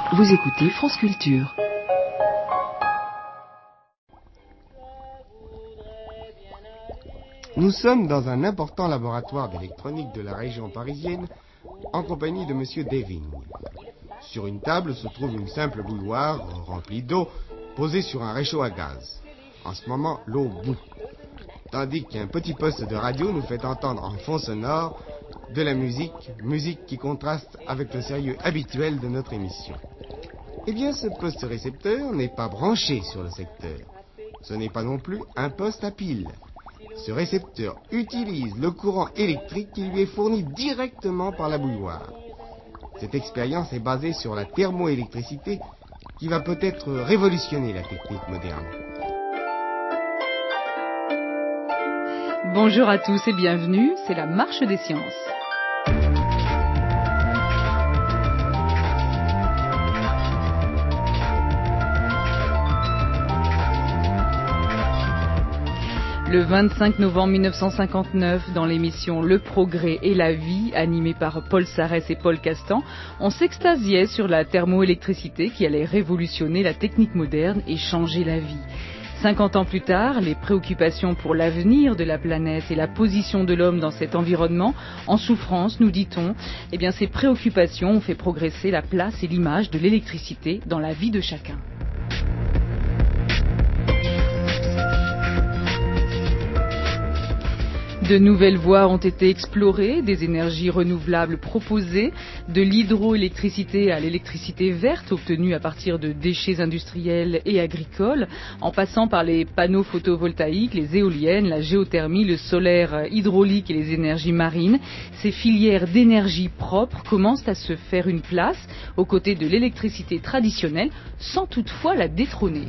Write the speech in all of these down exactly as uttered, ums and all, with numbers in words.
Vous écoutez France Culture. Nous sommes dans un important laboratoire d'électronique de la région parisienne en compagnie de M. Deving. Sur une table se trouve une simple bouilloire remplie d'eau posée sur un réchaud à gaz. En ce moment, l'eau bout. Tandis qu'un petit poste de radio nous fait entendre en fond sonore de la musique, musique qui contraste avec le sérieux habituel de notre émission. Eh bien, ce poste récepteur n'est pas branché sur le secteur. Ce n'est pas non plus un poste à pile. Ce récepteur utilise le courant électrique qui lui est fourni directement par la bouilloire. Cette expérience est basée sur la thermoélectricité qui va peut-être révolutionner la technique moderne. Bonjour à tous et bienvenue, c'est la Marche des Sciences. Le vingt-cinq novembre mille neuf cent cinquante-neuf, dans l'émission Le Progrès et la Vie, animée par Paul Sarès et Paul Castan, on s'extasiait sur la thermoélectricité qui allait révolutionner la technique moderne et changer la vie. cinquante ans plus tard, les préoccupations pour l'avenir de la planète et la position de l'homme dans cet environnement, en souffrance, nous dit-on, eh bien ces préoccupations ont fait progresser la place et l'image de l'électricité dans la vie de chacun. De nouvelles voies ont été explorées, des énergies renouvelables proposées, de l'hydroélectricité à l'électricité verte obtenue à partir de déchets industriels et agricoles, en passant par les panneaux photovoltaïques, les éoliennes, la géothermie, le solaire hydraulique et les énergies marines. Ces filières d'énergie propre commencent à se faire une place aux côtés de l'électricité traditionnelle, sans toutefois la détrôner.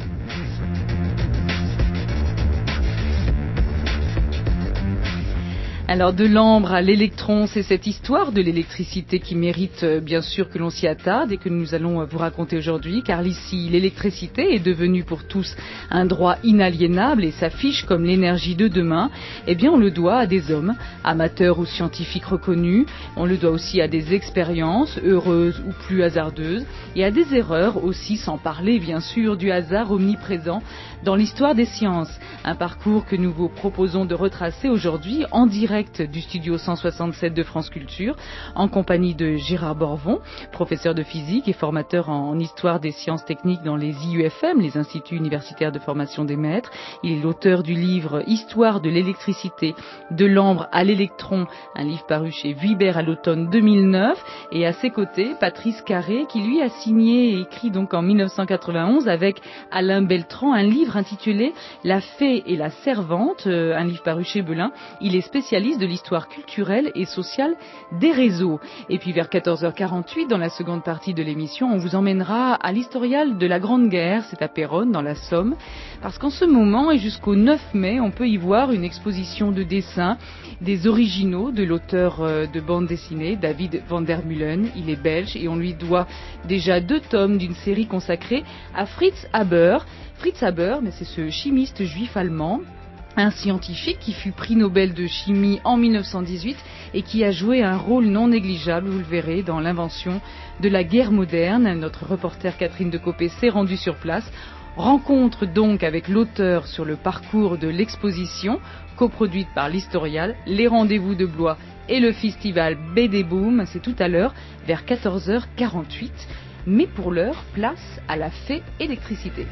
Alors de l'ambre à l'électron, c'est cette histoire de l'électricité qui mérite euh, bien sûr que l'on s'y attarde et que nous allons euh, vous raconter aujourd'hui, car ici l'électricité est devenue pour tous un droit inaliénable et s'affiche comme l'énergie de demain. Eh bien on le doit à des hommes, amateurs ou scientifiques reconnus, on le doit aussi à des expériences, heureuses ou plus hasardeuses, et à des erreurs aussi, sans parler bien sûr du hasard omniprésent dans l'histoire des sciences. Un parcours que nous vous proposons de retracer aujourd'hui en direct du studio cent soixante-sept de France Culture, en compagnie de Gérard Borvon, professeur de physique et formateur en histoire des sciences techniques dans les I U F M, les Instituts universitaires de formation des maîtres. Il est l'auteur du livre Histoire de l'électricité, de l'ambre à l'électron, un livre paru chez Vuibert à l'automne deux mille neuf. Et à ses côtés, Patrice Carré, qui lui a signé et écrit donc en mille neuf cent quatre-vingt-onze avec Alain Beltrand un livre intitulé La fée et la servante, un livre paru chez Belin. Il est spécialiste de l'histoire culturelle et sociale des réseaux. Et puis vers quatorze heures quarante-huit, dans la seconde partie de l'émission, on vous emmènera à l'historial de la Grande Guerre, c'est à Péronne, dans la Somme, parce qu'en ce moment et jusqu'au neuf mai, on peut y voir une exposition de dessins, des originaux de l'auteur de bande dessinée, David van der Meulen. Il est belge et on lui doit déjà deux tomes d'une série consacrée à Fritz Haber. Fritz Haber, mais c'est ce chimiste juif allemand, un scientifique qui fut prix Nobel de chimie en mille neuf cent dix-huit et qui a joué un rôle non négligeable, vous le verrez, dans l'invention de la guerre moderne. Notre reporter Catherine Decopé s'est rendue sur place. Rencontre donc avec l'auteur sur le parcours de l'exposition, coproduite par l'Historial, les rendez-vous de Blois et le festival B D Boom. C'est tout à l'heure, vers quatorze heures quarante-huit. Mais pour l'heure, place à la fée électricité.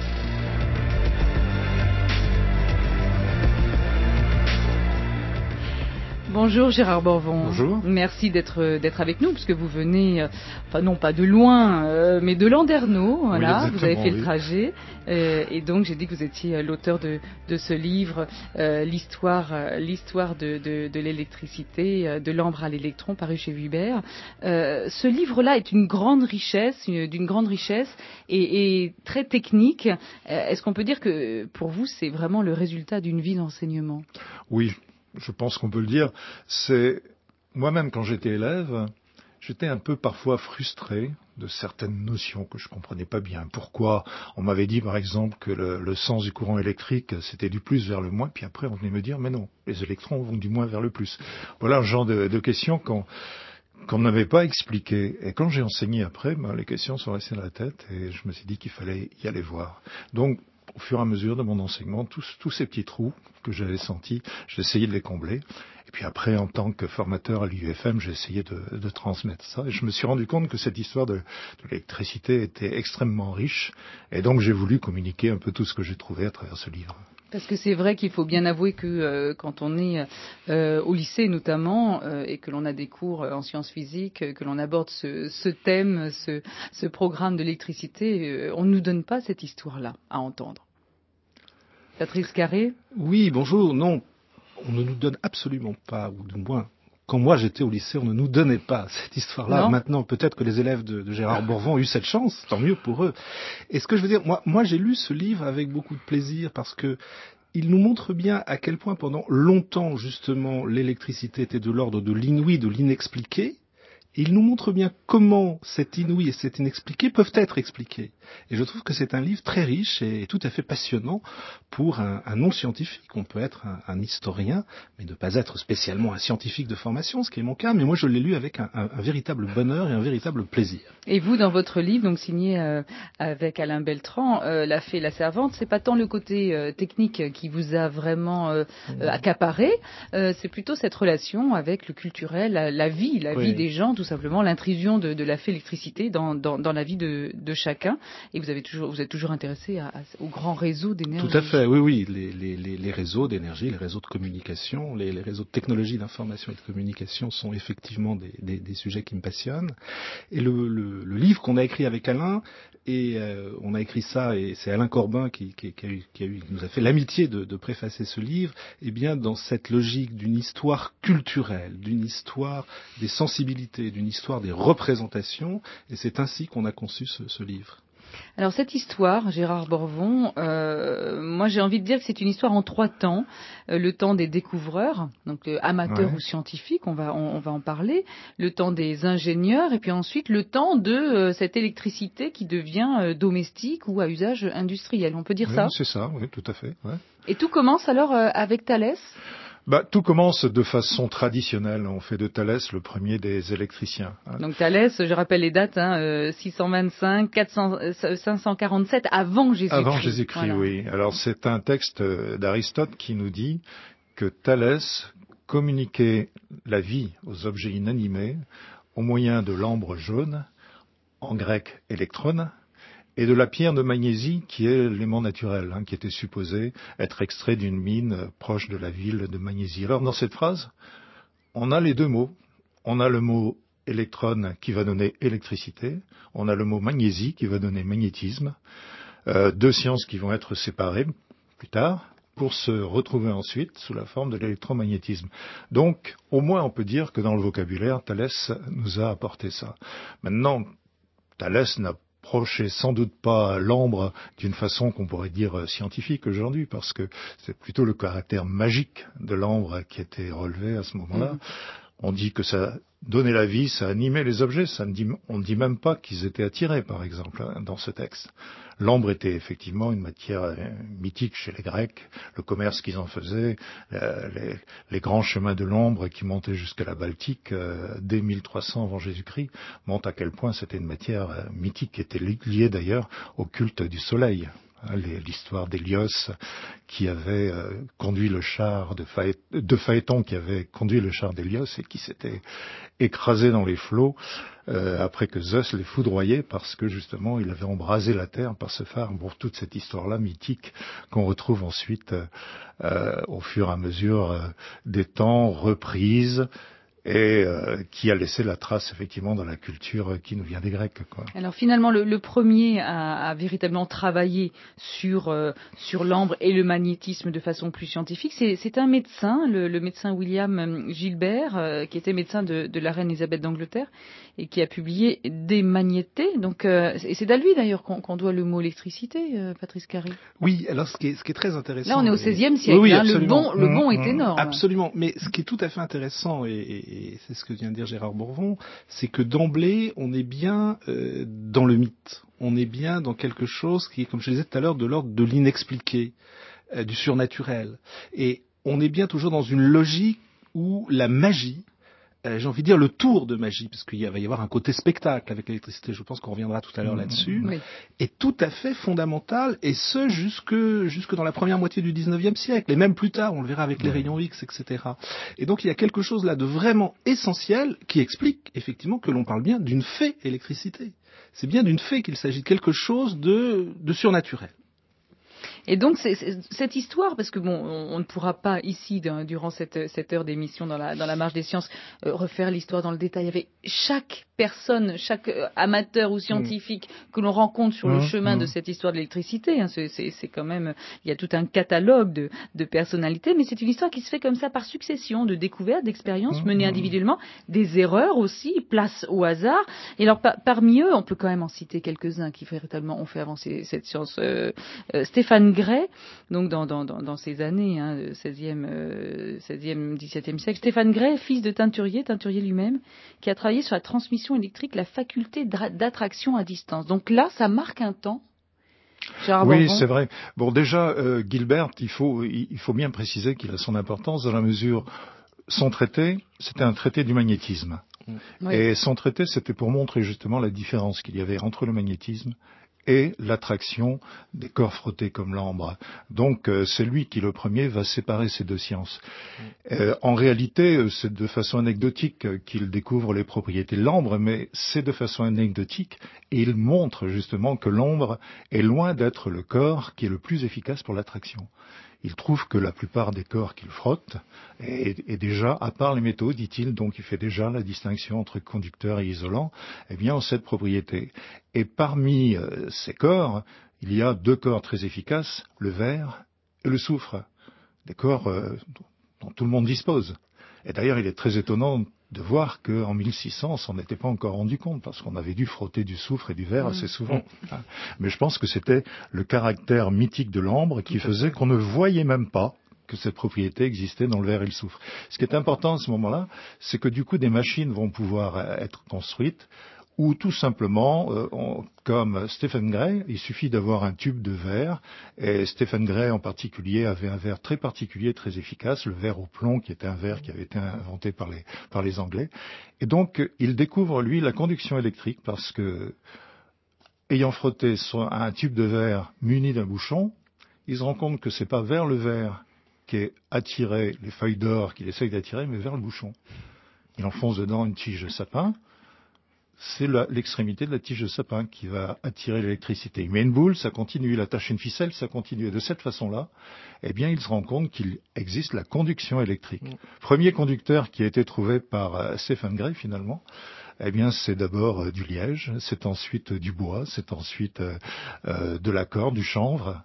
Bonjour Gérard Borvon. Bonjour. Merci d'être d'être avec nous, puisque vous venez, euh, enfin non pas de loin, euh, mais de Landerneau. Voilà, oui, vous avez fait oui. le trajet, euh, et donc j'ai dit que vous étiez l'auteur de de ce livre, euh, l'histoire euh, l'histoire de de, de l'électricité, euh, de l'ambre à l'électron, paru chez Vuibert. Euh, ce livre-là est une grande richesse, une, d'une grande richesse et, et très technique. Euh, est-ce qu'on peut dire que pour vous c'est vraiment le résultat d'une vie d'enseignement? Oui. Je pense qu'on peut le dire. C'est moi-même quand j'étais élève, j'étais un peu parfois frustré de certaines notions que je comprenais pas bien. Pourquoi on m'avait dit par exemple que le, le sens du courant électrique c'était du plus vers le moins, puis après on venait me dire mais non, les électrons vont du moins vers le plus. Voilà le genre de, de questions qu'on qu'on n'avait pas expliqué. Et quand j'ai enseigné après, ben, les questions sont restées dans la tête et je me suis dit qu'il fallait y aller voir. Donc, au fur et à mesure de mon enseignement, tous, tous ces petits trous que j'avais sentis, j'ai essayé de les combler. Et puis après, en tant que formateur à l'U F M, j'ai essayé de, de transmettre ça. Et je me suis rendu compte que cette histoire de, de l'électricité était extrêmement riche. Et donc, j'ai voulu communiquer un peu tout ce que j'ai trouvé à travers ce livre. Parce que c'est vrai qu'il faut bien avouer que euh, quand on est euh, au lycée notamment euh, et que l'on a des cours en sciences physiques, euh, que l'on aborde ce, ce thème, ce, ce programme de l'électricité, euh, on ne nous donne pas cette histoire-là à entendre. Patrice Carré ? Oui, bonjour. Non, on ne nous donne absolument pas, ou du moins, quand moi j'étais au lycée, on ne nous donnait pas cette histoire-là. Non. Maintenant, peut-être que les élèves de, de Gérard Bourvon ont eu cette chance, tant mieux pour eux. Et ce que je veux dire, moi, moi j'ai lu ce livre avec beaucoup de plaisir parce que il nous montre bien à quel point pendant longtemps, justement, l'électricité était de l'ordre de l'inouï, de l'inexpliqué. Il nous montre bien comment cet inouï et cet inexpliqué peuvent être expliqués. Et je trouve que c'est un livre très riche et tout à fait passionnant pour un, un non-scientifique. On peut être un, un historien, mais ne pas être spécialement un scientifique de formation, ce qui est mon cas. Mais moi, je l'ai lu avec un, un, un véritable bonheur et un véritable plaisir. Et vous, dans votre livre, donc signé euh, avec Alain Beltran, euh, La Fée et la Servante, c'est pas tant le côté euh, technique qui vous a vraiment euh, mmh. euh, accaparé, euh, c'est plutôt cette relation avec le culturel, la, la vie, la oui. vie des gens, tout simplement, l'intrusion de, de la fée électricité dans, dans, dans la vie de, de chacun. Et vous avez toujours, vous êtes toujours intéressé à, à, au grand réseau d'énergie. Tout à fait, oui, oui, les, les, les, les réseaux d'énergie, les réseaux de communication, les, les réseaux de technologie d'information et de communication sont effectivement des, des, des sujets qui me passionnent. Et le, le, le livre qu'on a écrit avec Alain, et euh, on a écrit ça, et c'est Alain Corbin qui, qui, qui, a eu, qui, a eu, qui nous a fait l'amitié de, de préfacer ce livre, et bien dans cette logique d'une histoire culturelle, d'une histoire des sensibilités, d'une histoire des représentations, et c'est ainsi qu'on a conçu ce, ce livre. Alors cette histoire, Gérard Bourvon, euh, moi j'ai envie de dire que c'est une histoire en trois temps. Euh, le temps des découvreurs, donc euh, amateurs ouais. ou scientifiques, on va, on, on va en parler. Le temps des ingénieurs et puis ensuite le temps de euh, cette électricité qui devient euh, domestique ou à usage industriel. On peut dire oui, ça ? C'est ça, oui, tout à fait. Ouais. Et tout commence alors euh, avec Thalès ? Bah, tout commence de façon traditionnelle. On fait de Thalès le premier des électriciens. Hein. Donc Thalès, je rappelle les dates, hein, euh, six cent vingt-cinq, quatre cents, cinq cent quarante-sept avant Jésus-Christ. Avant Jésus-Christ, voilà. Oui. Alors c'est un texte d'Aristote qui nous dit que Thalès communiquait la vie aux objets inanimés au moyen de l'ambre jaune, en grec électron, et de la pierre de magnésie qui est l'élément naturel, hein, qui était supposé être extrait d'une mine proche de la ville de Magnésie. Alors dans cette phrase, on a les deux mots. On a le mot électron qui va donner électricité, on a le mot magnésie qui va donner magnétisme, euh, deux sciences qui vont être séparées plus tard pour se retrouver ensuite sous la forme de l'électromagnétisme. Donc au moins on peut dire que dans le vocabulaire, Thalès nous a apporté ça. Maintenant, Thalès n'a approchait sans doute pas l'ambre d'une façon qu'on pourrait dire scientifique aujourd'hui, parce que c'est plutôt le caractère magique de l'ambre qui était relevé à ce moment-là. Mmh. On dit que ça donnait la vie, ça animait les objets, ça ne dit, on ne dit même pas qu'ils étaient attirés, par exemple, hein, dans ce texte. L'ambre était effectivement une matière euh, mythique chez les Grecs, le commerce qu'ils en faisaient, euh, les, les grands chemins de l'ombre qui montaient jusqu'à la Baltique euh, dès mille trois cents avant Jésus-Christ, montrent à quel point c'était une matière euh, mythique qui était liée d'ailleurs au culte du soleil. L'histoire d'Hélios qui avait euh, conduit le char de, Phaé- de Phaéton qui avait conduit le char d'Hélios et qui s'était écrasé dans les flots euh, après que Zeus les foudroyait parce que justement il avait embrasé la terre par ce phare. Bon, toute cette histoire-là mythique qu'on retrouve ensuite euh, au fur et à mesure euh, des temps reprise et euh, qui a laissé la trace effectivement dans la culture qui nous vient des Grecs, quoi. Alors finalement, le, le premier à, à véritablement travailler sur euh, sur l'ambre et le magnétisme de façon plus scientifique, c'est, c'est un médecin, le, le médecin William Gilbert, euh, qui était médecin de, de la reine Élisabeth d'Angleterre et qui a publié Des magnétés. Donc, euh, et c'est à lui d'ailleurs qu'on, qu'on doit le mot électricité, euh, Patrice Carré. Oui, alors ce qui est, ce qui est très intéressant. Là, on est au seizième siècle. Oui, oui, hein, le bon, le bon mmh, est énorme. Absolument. Mais ce qui est tout à fait intéressant, et, et, et c'est ce que vient de dire Gérard Bourvon, c'est que d'emblée, on est bien euh, dans le mythe. On est bien dans quelque chose qui est, comme je le disais tout à l'heure, de l'ordre de l'inexpliqué, euh, du surnaturel. Et on est bien toujours dans une logique où la magie euh, j'ai envie de dire, le tour de magie, parce qu'il va y avoir un côté spectacle avec l'électricité, je pense qu'on reviendra tout à l'heure là-dessus, Oui. est tout à fait fondamental, et ce, jusque, jusque dans la première moitié du dix-neuvième siècle, et même plus tard, on le verra avec les rayons X, et cetera. Et donc, il y a quelque chose là de vraiment essentiel qui explique, effectivement, que l'on parle bien d'une fée électricité. C'est bien d'une fée qu'il s'agit de quelque chose de, de surnaturel. Et donc c'est, c'est, cette histoire, parce que bon, on, on ne pourra pas ici, dans, durant cette, cette heure d'émission dans la, dans la marge des sciences, euh, refaire l'histoire dans le détail avec chaque personne, chaque euh, amateur ou scientifique mmh. que l'on rencontre sur mmh. le chemin mmh. de cette histoire de l'électricité. Hein, c'est, c'est, c'est quand même, il y a tout un catalogue de, de personnalités, mais c'est une histoire qui se fait comme ça par succession de découvertes, d'expériences mmh. menées individuellement, des erreurs aussi, place au hasard. Et alors par, parmi eux, on peut quand même en citer quelques-uns qui véritablement ont fait avancer cette science. Euh, euh, Stéphane Gray, donc dans, dans, dans, dans ces années, hein, seizième, euh, seizième, dix-septième siècle, Stéphane Gray, fils de teinturier, teinturier lui-même, qui a travaillé sur la transmission électrique, la faculté d'attraction à distance. Donc là, ça marque un temps. Gérard oui, Bordon. c'est vrai. Bon, déjà, euh, Gilbert, il faut, il faut bien préciser qu'il a son importance dans la mesure, son traité, c'était un traité du magnétisme. Oui. Et son traité, c'était pour montrer justement la différence qu'il y avait entre le magnétisme et l'attraction des corps frottés comme l'ambre. Donc euh, c'est lui qui le premier va séparer ces deux sciences. Euh, en réalité, c'est de façon anecdotique qu'il découvre les propriétés de l'ambre, mais c'est de façon anecdotique et il montre justement que l'ambre est loin d'être le corps qui est le plus efficace pour l'attraction. Il trouve que la plupart des corps qu'il frotte est, est déjà, à part les métaux, dit-il, donc il fait déjà la distinction entre conducteur et isolant, eh bien, ont cette propriété. Et parmi euh, ces corps, il y a deux corps très efficaces, le verre et le soufre, des corps euh, dont tout le monde dispose. Et d'ailleurs, il est très étonnant de voir qu'en mille six cents, on s'en était pas encore rendu compte, parce qu'on avait dû frotter du soufre et du verre mmh. assez souvent. Mmh. Mais je pense que c'était le caractère mythique de l'ambre qui faisait qu'on ne voyait même pas que cette propriété existait dans le verre et le soufre. Ce qui est important à ce moment-là, c'est que du coup, des machines vont pouvoir être construites ou tout simplement, euh, on, comme Stephen Gray, il suffit d'avoir un tube de verre, et Stephen Gray en particulier avait un verre très particulier, très efficace, le verre au plomb, qui était un verre qui avait été inventé par les, par les Anglais. Et donc, il découvre, lui, la conduction électrique, parce que, ayant frotté sur un tube de verre muni d'un bouchon, il se rend compte que c'est pas vers le verre qu'est attiré les feuilles d'or qu'il essaye d'attirer, mais vers le bouchon. Il enfonce dedans une tige de sapin, c'est la, l'extrémité de la tige de sapin qui va attirer l'électricité. Il met une boule, ça continue, il attache une ficelle, ça continue. Et de cette façon-là, eh bien, il se rend compte qu'il existe la conduction électrique. Mmh. Premier conducteur qui a été trouvé par euh, Stephen Gray, finalement, eh bien, c'est d'abord euh, du liège, c'est ensuite euh, du bois, c'est ensuite euh, euh, de la corde, du chanvre.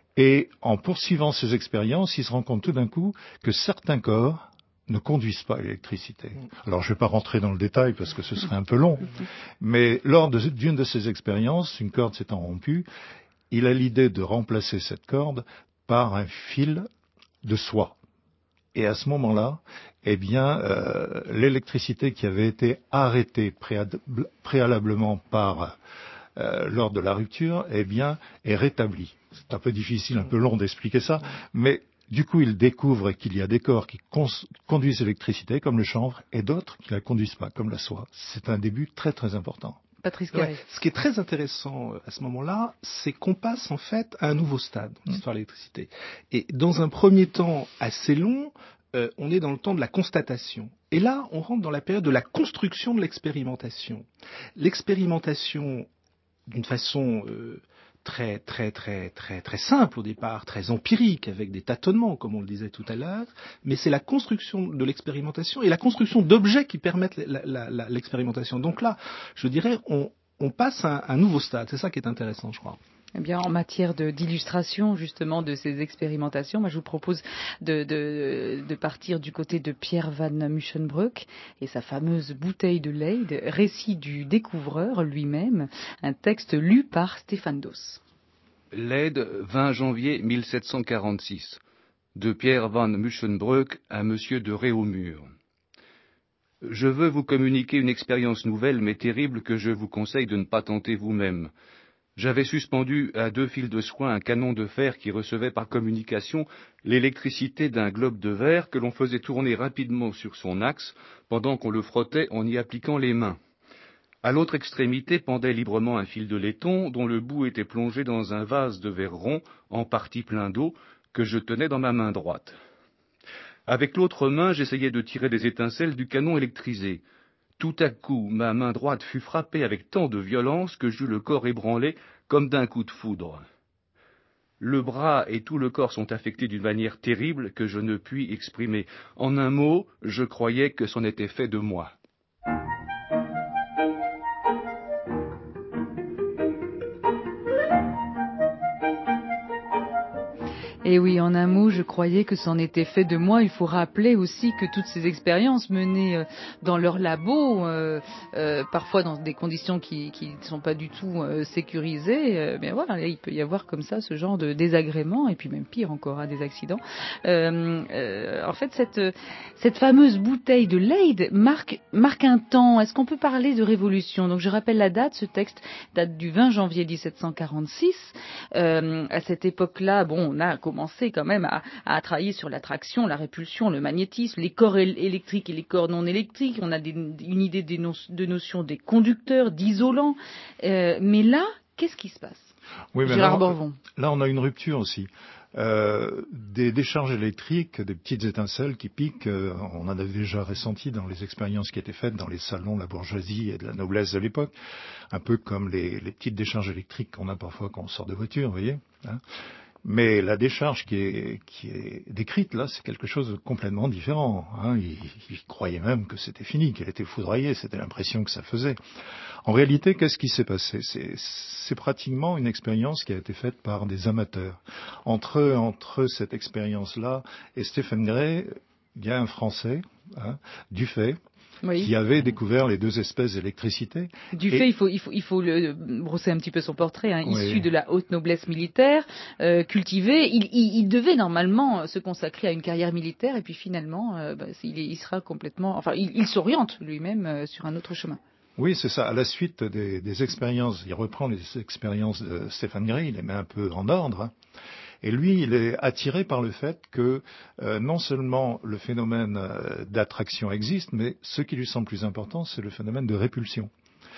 Et en poursuivant ces expériences, il se rend compte tout d'un coup que certains corps ne conduisent pas à l'électricité. Alors, je ne vais pas rentrer dans le détail parce que ce serait un peu long, mais lors de, d'une de ces expériences, une corde s'étant rompue, il a l'idée de remplacer cette corde par un fil de soie. Et à ce moment-là, eh bien, euh, l'électricité qui avait été arrêtée préalablement par euh, lors de la rupture, eh bien, est rétablie. C'est un peu difficile, un peu long d'expliquer ça, mais du coup, il découvre qu'il y a des corps qui cons- conduisent l'électricité, comme le chanvre, et d'autres qui ne la conduisent pas, comme la soie. C'est un début très très important. Patrice Carré. Ouais. Ce qui est très intéressant à ce moment-là, c'est qu'on passe en fait à un nouveau stade dans l'histoire de l'électricité. Et dans un premier temps assez long, euh, on est dans le temps de la constatation. Et là, on rentre dans la période de la construction de l'expérimentation. L'expérimentation, d'une façon euh, très très très très très simple au départ, très empirique, avec des tâtonnements, comme on le disait tout à l'heure, mais c'est la construction de l'expérimentation et la construction d'objets qui permettent la, la, la, l'expérimentation. Donc là, je dirais, on, on passe à un, un nouveau stade. C'est ça qui est intéressant, je crois. Eh bien, en matière de, d'illustration justement de ces expérimentations, moi je vous propose de, de, de partir du côté de Pierre van Musschenbroek et sa fameuse bouteille de Leyde, récit du découvreur lui-même, un texte lu par Stéphane Dos. Leyde, vingt janvier mille sept cent quarante-six. De Pierre van Musschenbroek à Monsieur de Réaumur. Je veux vous communiquer une expérience nouvelle mais terrible que je vous conseille de ne pas tenter vous-même. J'avais suspendu à deux fils de soie un canon de fer qui recevait par communication l'électricité d'un globe de verre que l'on faisait tourner rapidement sur son axe pendant qu'on le frottait en y appliquant les mains. À l'autre extrémité pendait librement un fil de laiton dont le bout était plongé dans un vase de verre rond, en partie plein d'eau, que je tenais dans ma main droite. Avec l'autre main, j'essayais de tirer des étincelles du canon électrisé. Tout à coup, ma main droite fut frappée avec tant de violence que j'eus le corps ébranlé comme d'un coup de foudre. Le bras et tout le corps sont affectés d'une manière terrible que je ne puis exprimer. En un mot, je croyais que c'en était fait de moi. Et oui, en un mot, je croyais que c'en était fait de moi. Il faut rappeler aussi que toutes ces expériences menées dans leur labo, euh, euh, parfois dans des conditions qui qui ne sont pas du tout euh, sécurisées, euh, mais voilà, il peut y avoir comme ça ce genre de désagréments, et puis même pire encore, hein, des accidents. Euh, euh, en fait, cette cette fameuse bouteille de Leyde marque marque un temps. Est-ce qu'on peut parler de révolution? Donc, je rappelle la date. Ce texte date du vingt janvier dix-sept cent quarante-six. Euh, à cette époque-là, bon, on a commencé quand même à, à travailler sur l'attraction, la répulsion, le magnétisme, les corps él- électriques et les corps non électriques. On a des, une idée des no- de notion des conducteurs, d'isolants. Euh, mais là, qu'est-ce qui se passe? Oui, mais Gérard là, Borvon. Là, on a une rupture aussi. Euh, des décharges électriques, des petites étincelles qui piquent, euh, on en avait déjà ressenti dans les expériences qui étaient faites dans les salons de la bourgeoisie et de la noblesse de l'époque, un peu comme les, les petites décharges électriques qu'on a parfois quand on sort de voiture, vous voyez, hein. Mais la décharge qui est, qui est décrite là, c'est quelque chose de complètement différent, hein. Il, il croyait même que c'était fini, qu'elle était foudroyée, c'était l'impression que ça faisait. En réalité, qu'est-ce qui s'est passé? C'est, c'est pratiquement une expérience qui a été faite par des amateurs. Entre, entre cette expérience-là et Stephen Gray, il y a un Français, hein, Dufay, Oui. qui avait découvert les deux espèces d'électricité. Dufay, Et... il faut, il faut, il faut le, brosser un petit peu son portrait, hein, oui. Issu de la haute noblesse militaire, euh, cultivé. Il, il, il devait normalement se consacrer à une carrière militaire, et puis finalement, euh, bah, il, il sera complètement, enfin, il, il s'oriente lui-même euh, sur un autre chemin. Oui, c'est ça. À la suite des, des expériences, il reprend les expériences de Stephen Gray, il les met un peu en ordre, hein. Et lui, il est attiré par le fait que euh, non seulement le phénomène euh, d'attraction existe, mais ce qui lui semble plus important, c'est le phénomène de répulsion.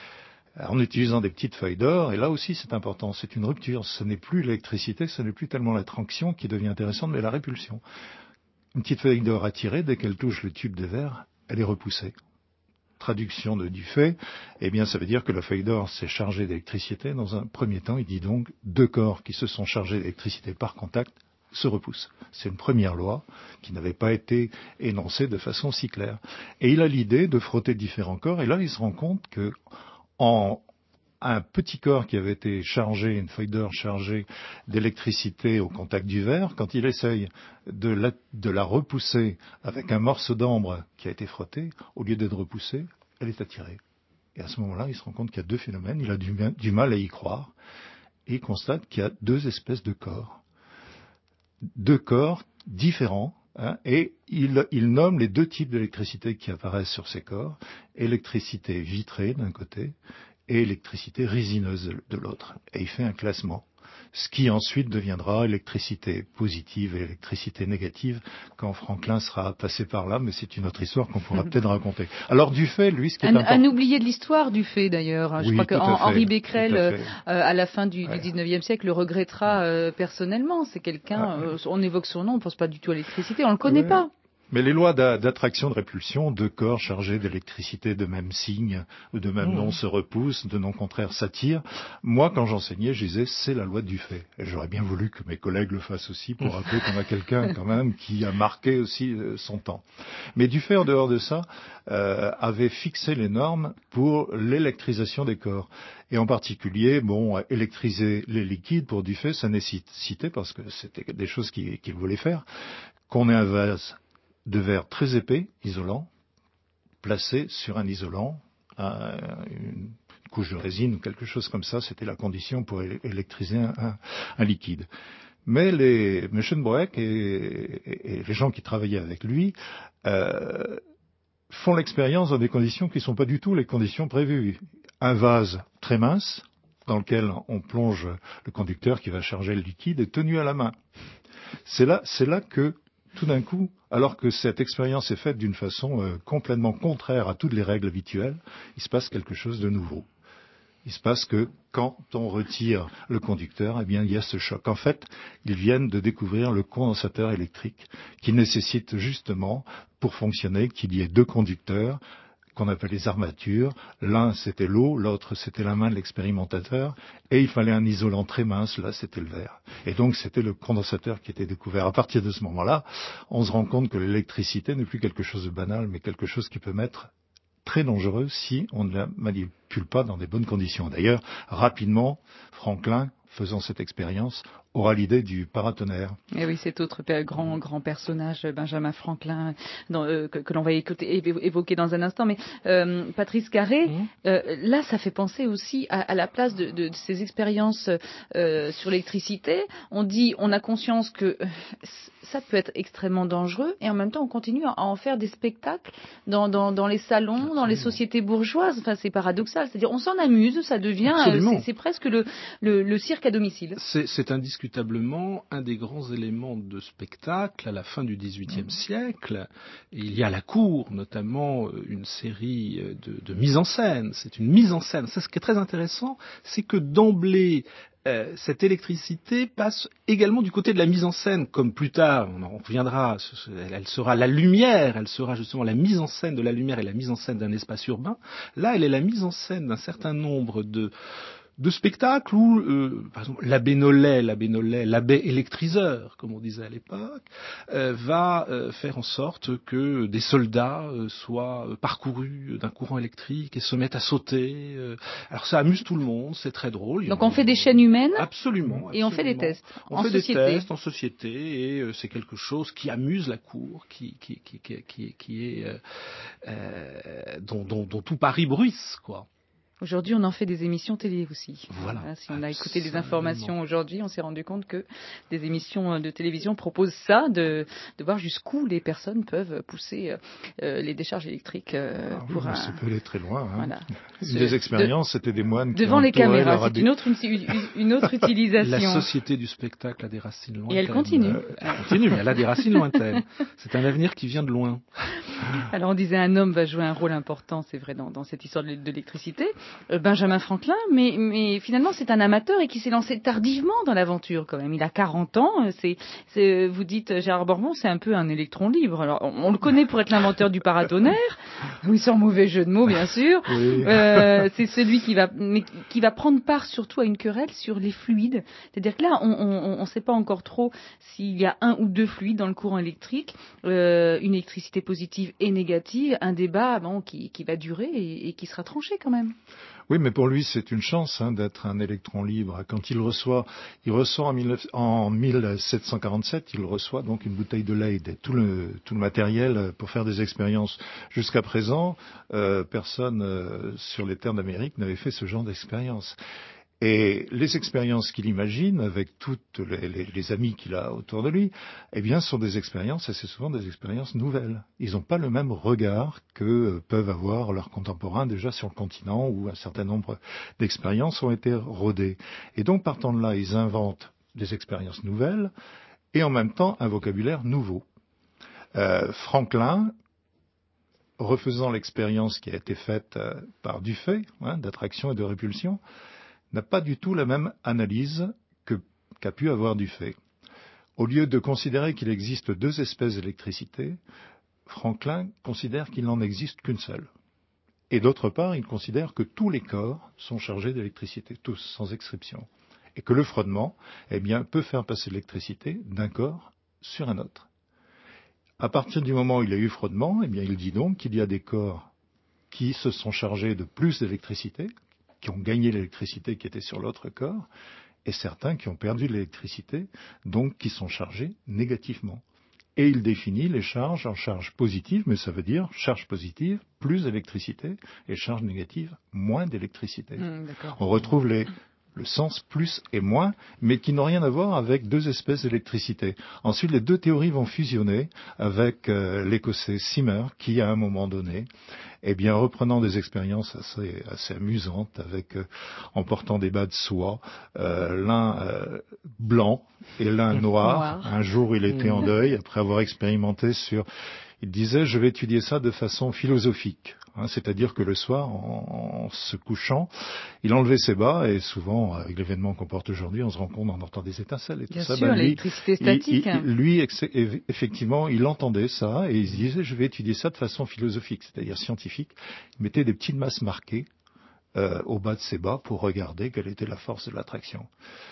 En utilisant des petites feuilles d'or, et là aussi c'est important, c'est une rupture. Ce n'est plus l'électricité, ce n'est plus tellement l'attraction qui devient intéressante, mais la répulsion. Une petite feuille d'or attirée, dès qu'elle touche le tube de verre, elle est repoussée. Traduction de Dufay, eh bien ça veut dire que la feuille d'or s'est chargée d'électricité. Dans un premier temps, il dit donc deux corps qui se sont chargés d'électricité par contact se repoussent. C'est une première loi qui n'avait pas été énoncée de façon si claire. Et il a l'idée de frotter différents corps, et là il se rend compte que en un petit corps qui avait été chargé, une feuille d'or chargée d'électricité au contact du verre, quand il essaye de la, de la repousser avec un morceau d'ambre qui a été frotté, au lieu d'être repoussée, elle est attirée. Et à ce moment-là, il se rend compte qu'il y a deux phénomènes, il a du, du mal à y croire, et il constate qu'il y a deux espèces de corps. Deux corps différents, hein, et il, il nomme les deux types d'électricité qui apparaissent sur ces corps, électricité vitrée d'un côté, et électricité résineuse de l'autre. Et il fait un classement, ce qui ensuite deviendra électricité positive et électricité négative quand Franklin sera passé par là, mais c'est une autre histoire qu'on pourra peut-être raconter. Alors Dufay, lui, ce qui est un, important... un oublié de l'histoire, Dufay, d'ailleurs. Oui, Je crois qu'Henri Becquerel, à, euh, à la fin du, ouais. du dix-neuvième siècle, le regrettera euh, personnellement. C'est quelqu'un, ah, euh, on évoque son nom, on ne pense pas du tout à l'électricité, on ne le connaît ouais. pas. Mais les lois d'attraction, de répulsion, deux corps chargés d'électricité de même signe ou de même mmh. nom se repoussent, de nom contraire s'attirent. Moi, quand j'enseignais, je disais, c'est la loi de Dufay. Et j'aurais bien voulu que mes collègues le fassent aussi pour rappeler qu'on a quelqu'un quand même qui a marqué aussi son temps. Mais Dufay, en dehors de ça, euh, avait fixé les normes pour l'électrisation des corps. Et en particulier, bon, électriser les liquides pour Dufay, ça nécessitait, parce que c'était des choses qu'il qu'il voulait faire, qu'on ait un vase de verre très épais, isolant, placé sur un isolant, un, une couche de résine ou quelque chose comme ça, c'était la condition pour électriser un, un, un liquide. Mais les Muschenbroek et, et, et les gens qui travaillaient avec lui euh, font l'expérience dans des conditions qui ne sont pas du tout les conditions prévues. Un vase très mince, dans lequel on plonge le conducteur qui va charger le liquide est tenu à la main. C'est là, c'est là que, tout d'un coup, alors que cette expérience est faite d'une façon euh, complètement contraire à toutes les règles habituelles, il se passe quelque chose de nouveau. Il se passe que quand on retire le conducteur, eh bien, il y a ce choc. En fait, ils viennent de découvrir le condensateur électrique qui nécessite justement, pour fonctionner, qu'il y ait deux conducteurs qu'on appelle les armatures. L'un, c'était l'eau, l'autre, c'était la main de l'expérimentateur, et il fallait un isolant très mince, là, c'était le verre. Et donc, c'était le condensateur qui était découvert. À partir de ce moment-là, on se rend compte que l'électricité n'est plus quelque chose de banal, mais quelque chose qui peut mettre très dangereux si on ne la manipule pas dans des bonnes conditions. D'ailleurs, rapidement, Franklin, faisant cette expérience, aura l'idée du paratonnerre. Et oui, cet autre grand, grand personnage, Benjamin Franklin, dans, euh, que, que l'on va écouter, évoquer dans un instant. Mais euh, Patrice Carré, mmh. euh, là, ça fait penser aussi à, à la place de, de, de ces expériences euh, sur l'électricité. On dit, on a conscience que ça peut être extrêmement dangereux, et en même temps, on continue à en faire des spectacles dans, dans, dans les salons, Absolument. Dans les sociétés bourgeoises. Enfin, c'est paradoxal. C'est-à-dire, on s'en amuse, ça devient, euh, c'est, c'est presque le, le, le cirque à domicile. C'est, c'est indiscutablement un des grands éléments de spectacle à la fin du dix-huitième mmh. siècle. Il y a la cour, notamment une série de, de mise en scène. C'est une mise en scène. Ça, ce qui est très intéressant, c'est que d'emblée, Euh, cette électricité passe également du côté de la mise en scène, comme plus tard, on en reviendra, elle sera la lumière, elle sera justement la mise en scène de la lumière et la mise en scène d'un espace urbain. Là, elle est la mise en scène d'un certain nombre de de spectacles où, euh, par exemple, l'abbé Nollet, l'abbé Nollet, l'abbé électriseur, comme on disait à l'époque, euh, va euh, faire en sorte que des soldats euh, soient parcourus d'un courant électrique et se mettent à sauter. Euh. Alors ça amuse tout le monde, c'est très drôle. Donc on fait des chaînes humaines. Absolument. absolument. Et on fait des tests. On en fait société. des tests en société et euh, c'est quelque chose qui amuse la cour, qui qui qui qui qui, qui est euh, euh, dont, dont dont tout Paris bruisse, quoi. Aujourd'hui, on en fait des émissions télé aussi. Voilà. Voilà, si on a écouté des informations aujourd'hui, on s'est rendu compte que des émissions de télévision proposent ça, de, de voir jusqu'où les personnes peuvent pousser euh, les décharges électriques. Euh, ah oui, pour un... Ça peut aller très loin. Hein. Voilà. Une Ce, des expériences, de, c'était des moines qui devant les caméras. C'est radio... une autre, une, une autre utilisation. La société du spectacle a des racines lointaines. Et elle continue. Euh, elle continue, mais elle a des racines lointaines. C'est un avenir qui vient de loin. Alors on disait un homme va jouer un rôle important, c'est vrai, dans, dans cette histoire de l'électricité. Benjamin Franklin, mais, mais finalement c'est un amateur et qui s'est lancé tardivement dans l'aventure quand même. Il a quarante ans, c'est, c'est, vous dites Gérard Borbon, c'est un peu un électron libre. Alors on, on le connaît pour être l'inventeur du paratonnerre, oui, sans mauvais jeu de mots bien sûr. Oui. Euh, c'est celui qui va, mais qui va prendre part surtout à une querelle sur les fluides. C'est-à-dire que là, on ne sait pas encore trop s'il y a un ou deux fluides dans le courant électrique, euh, une électricité positive et négative, un débat bon, qui, qui va durer et, et qui sera tranché quand même. Oui, mais pour lui, c'est une chance hein, d'être un électron libre. Quand il reçoit, il reçoit en, mille, en mille sept cent quarante-sept, il reçoit donc une bouteille de Leyde et tout le, tout le matériel pour faire des expériences. Jusqu'à présent, euh, personne euh, sur les terres d'Amérique n'avait fait ce genre d'expérience. Et les expériences qu'il imagine, avec toutes les, les, les amis qu'il a autour de lui, eh bien, sont des expériences, et c'est souvent des expériences nouvelles. Ils n'ont pas le même regard que peuvent avoir leurs contemporains déjà sur le continent, où un certain nombre d'expériences ont été rodées. Et donc, partant de là, ils inventent des expériences nouvelles, et en même temps, un vocabulaire nouveau. Euh, Franklin, refaisant l'expérience qui a été faite euh, par Dufay, hein, d'attraction et de répulsion, n'a pas du tout la même analyse que, qu'a pu avoir Dufay. Au lieu de considérer qu'il existe deux espèces d'électricité, Franklin considère qu'il n'en existe qu'une seule. Et d'autre part, il considère que tous les corps sont chargés d'électricité, tous, sans exception. Et que le frottement, eh bien, peut faire passer l'électricité d'un corps sur un autre. À partir du moment où il y a eu frottement, eh bien, il dit donc qu'il y a des corps qui se sont chargés de plus d'électricité, qui ont gagné l'électricité qui était sur l'autre corps, et certains qui ont perdu l'électricité, donc qui sont chargés négativement. Et il définit les charges en charges positives, mais ça veut dire charge positive, plus d'électricité, et charge négative, moins d'électricité. Mmh, On retrouve les, le sens plus et moins, mais qui n'ont rien à voir avec deux espèces d'électricité. Ensuite, les deux théories vont fusionner avec euh, l'écossais Simmer, qui, à un moment donné, eh bien, reprenant des expériences assez, assez amusantes, avec euh, en portant des bas de soie, euh, l'un euh, blanc et l'un noir. Noir. Un jour, il était en deuil après avoir expérimenté sur. Il disait, je vais étudier ça de façon philosophique, hein, c'est-à-dire que le soir, en, en se couchant, il enlevait ses bas, et souvent, avec l'événement qu'on porte aujourd'hui, on se rend compte, on entend des étincelles et tout Bien ça. sûr, Ben, lui, l'électricité statique. il, il, lui, ex- effectivement, il entendait ça, et il se disait, je vais étudier ça de façon philosophique, c'est-à-dire scientifique. Il mettait des petites masses marquées euh, au bas de ses bas pour regarder quelle était la force de l'attraction.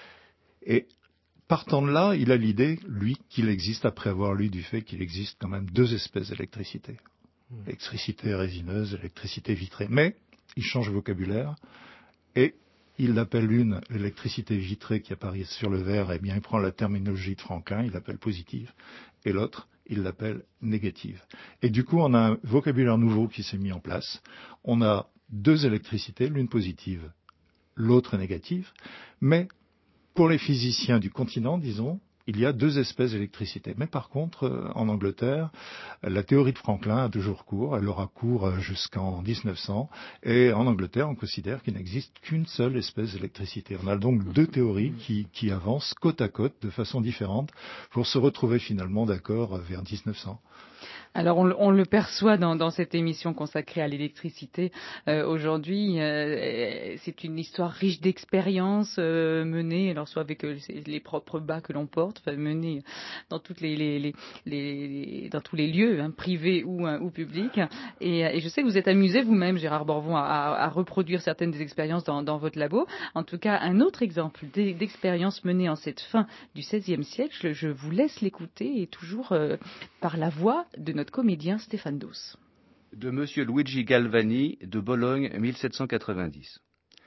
Et partant de là, il a l'idée, lui, qu'il existe, après avoir lu du fait qu'il existe quand même deux espèces d'électricité. Électricité résineuse, électricité vitrée. Mais il change le vocabulaire et il l'appelle l'une, l'électricité vitrée qui apparaît sur le verre, eh bien il prend la terminologie de Franklin, il l'appelle positive, et l'autre, il l'appelle négative. Et du coup, on a un vocabulaire nouveau qui s'est mis en place. On a deux électricités, l'une positive, l'autre négative, mais pour les physiciens du continent, disons, il y a deux espèces d'électricité. Mais par contre, euh, en Angleterre, la théorie de Franklin a toujours cours. Elle aura cours jusqu'en dix-neuf cents. Et en Angleterre, on considère qu'il n'existe qu'une seule espèce d'électricité. On a donc deux théories qui, qui avancent côte à côte de façon différente pour se retrouver finalement d'accord vers dix-neuf cents. Alors on, on le perçoit dans, dans cette émission consacrée à l'électricité euh, aujourd'hui. Euh, c'est une histoire riche d'expériences euh, menées, alors soit avec euh, les propres bas que l'on porte, enfin, menées dans toutes les, les, les, les dans tous les lieux, hein, privés ou, hein, ou publics. Et, et je sais que vous êtes amusé vous-même, Gérard Borvon, à, à reproduire certaines des expériences dans, dans votre labo. En tout cas, un autre exemple d'expérience menée en cette fin du seizième siècle, je vous laisse l'écouter, et toujours euh, par la voix de notre comédien Stéphane Dos. De Monsieur Luigi Galvani, de Bologne, mille sept cent quatre-vingt-dix.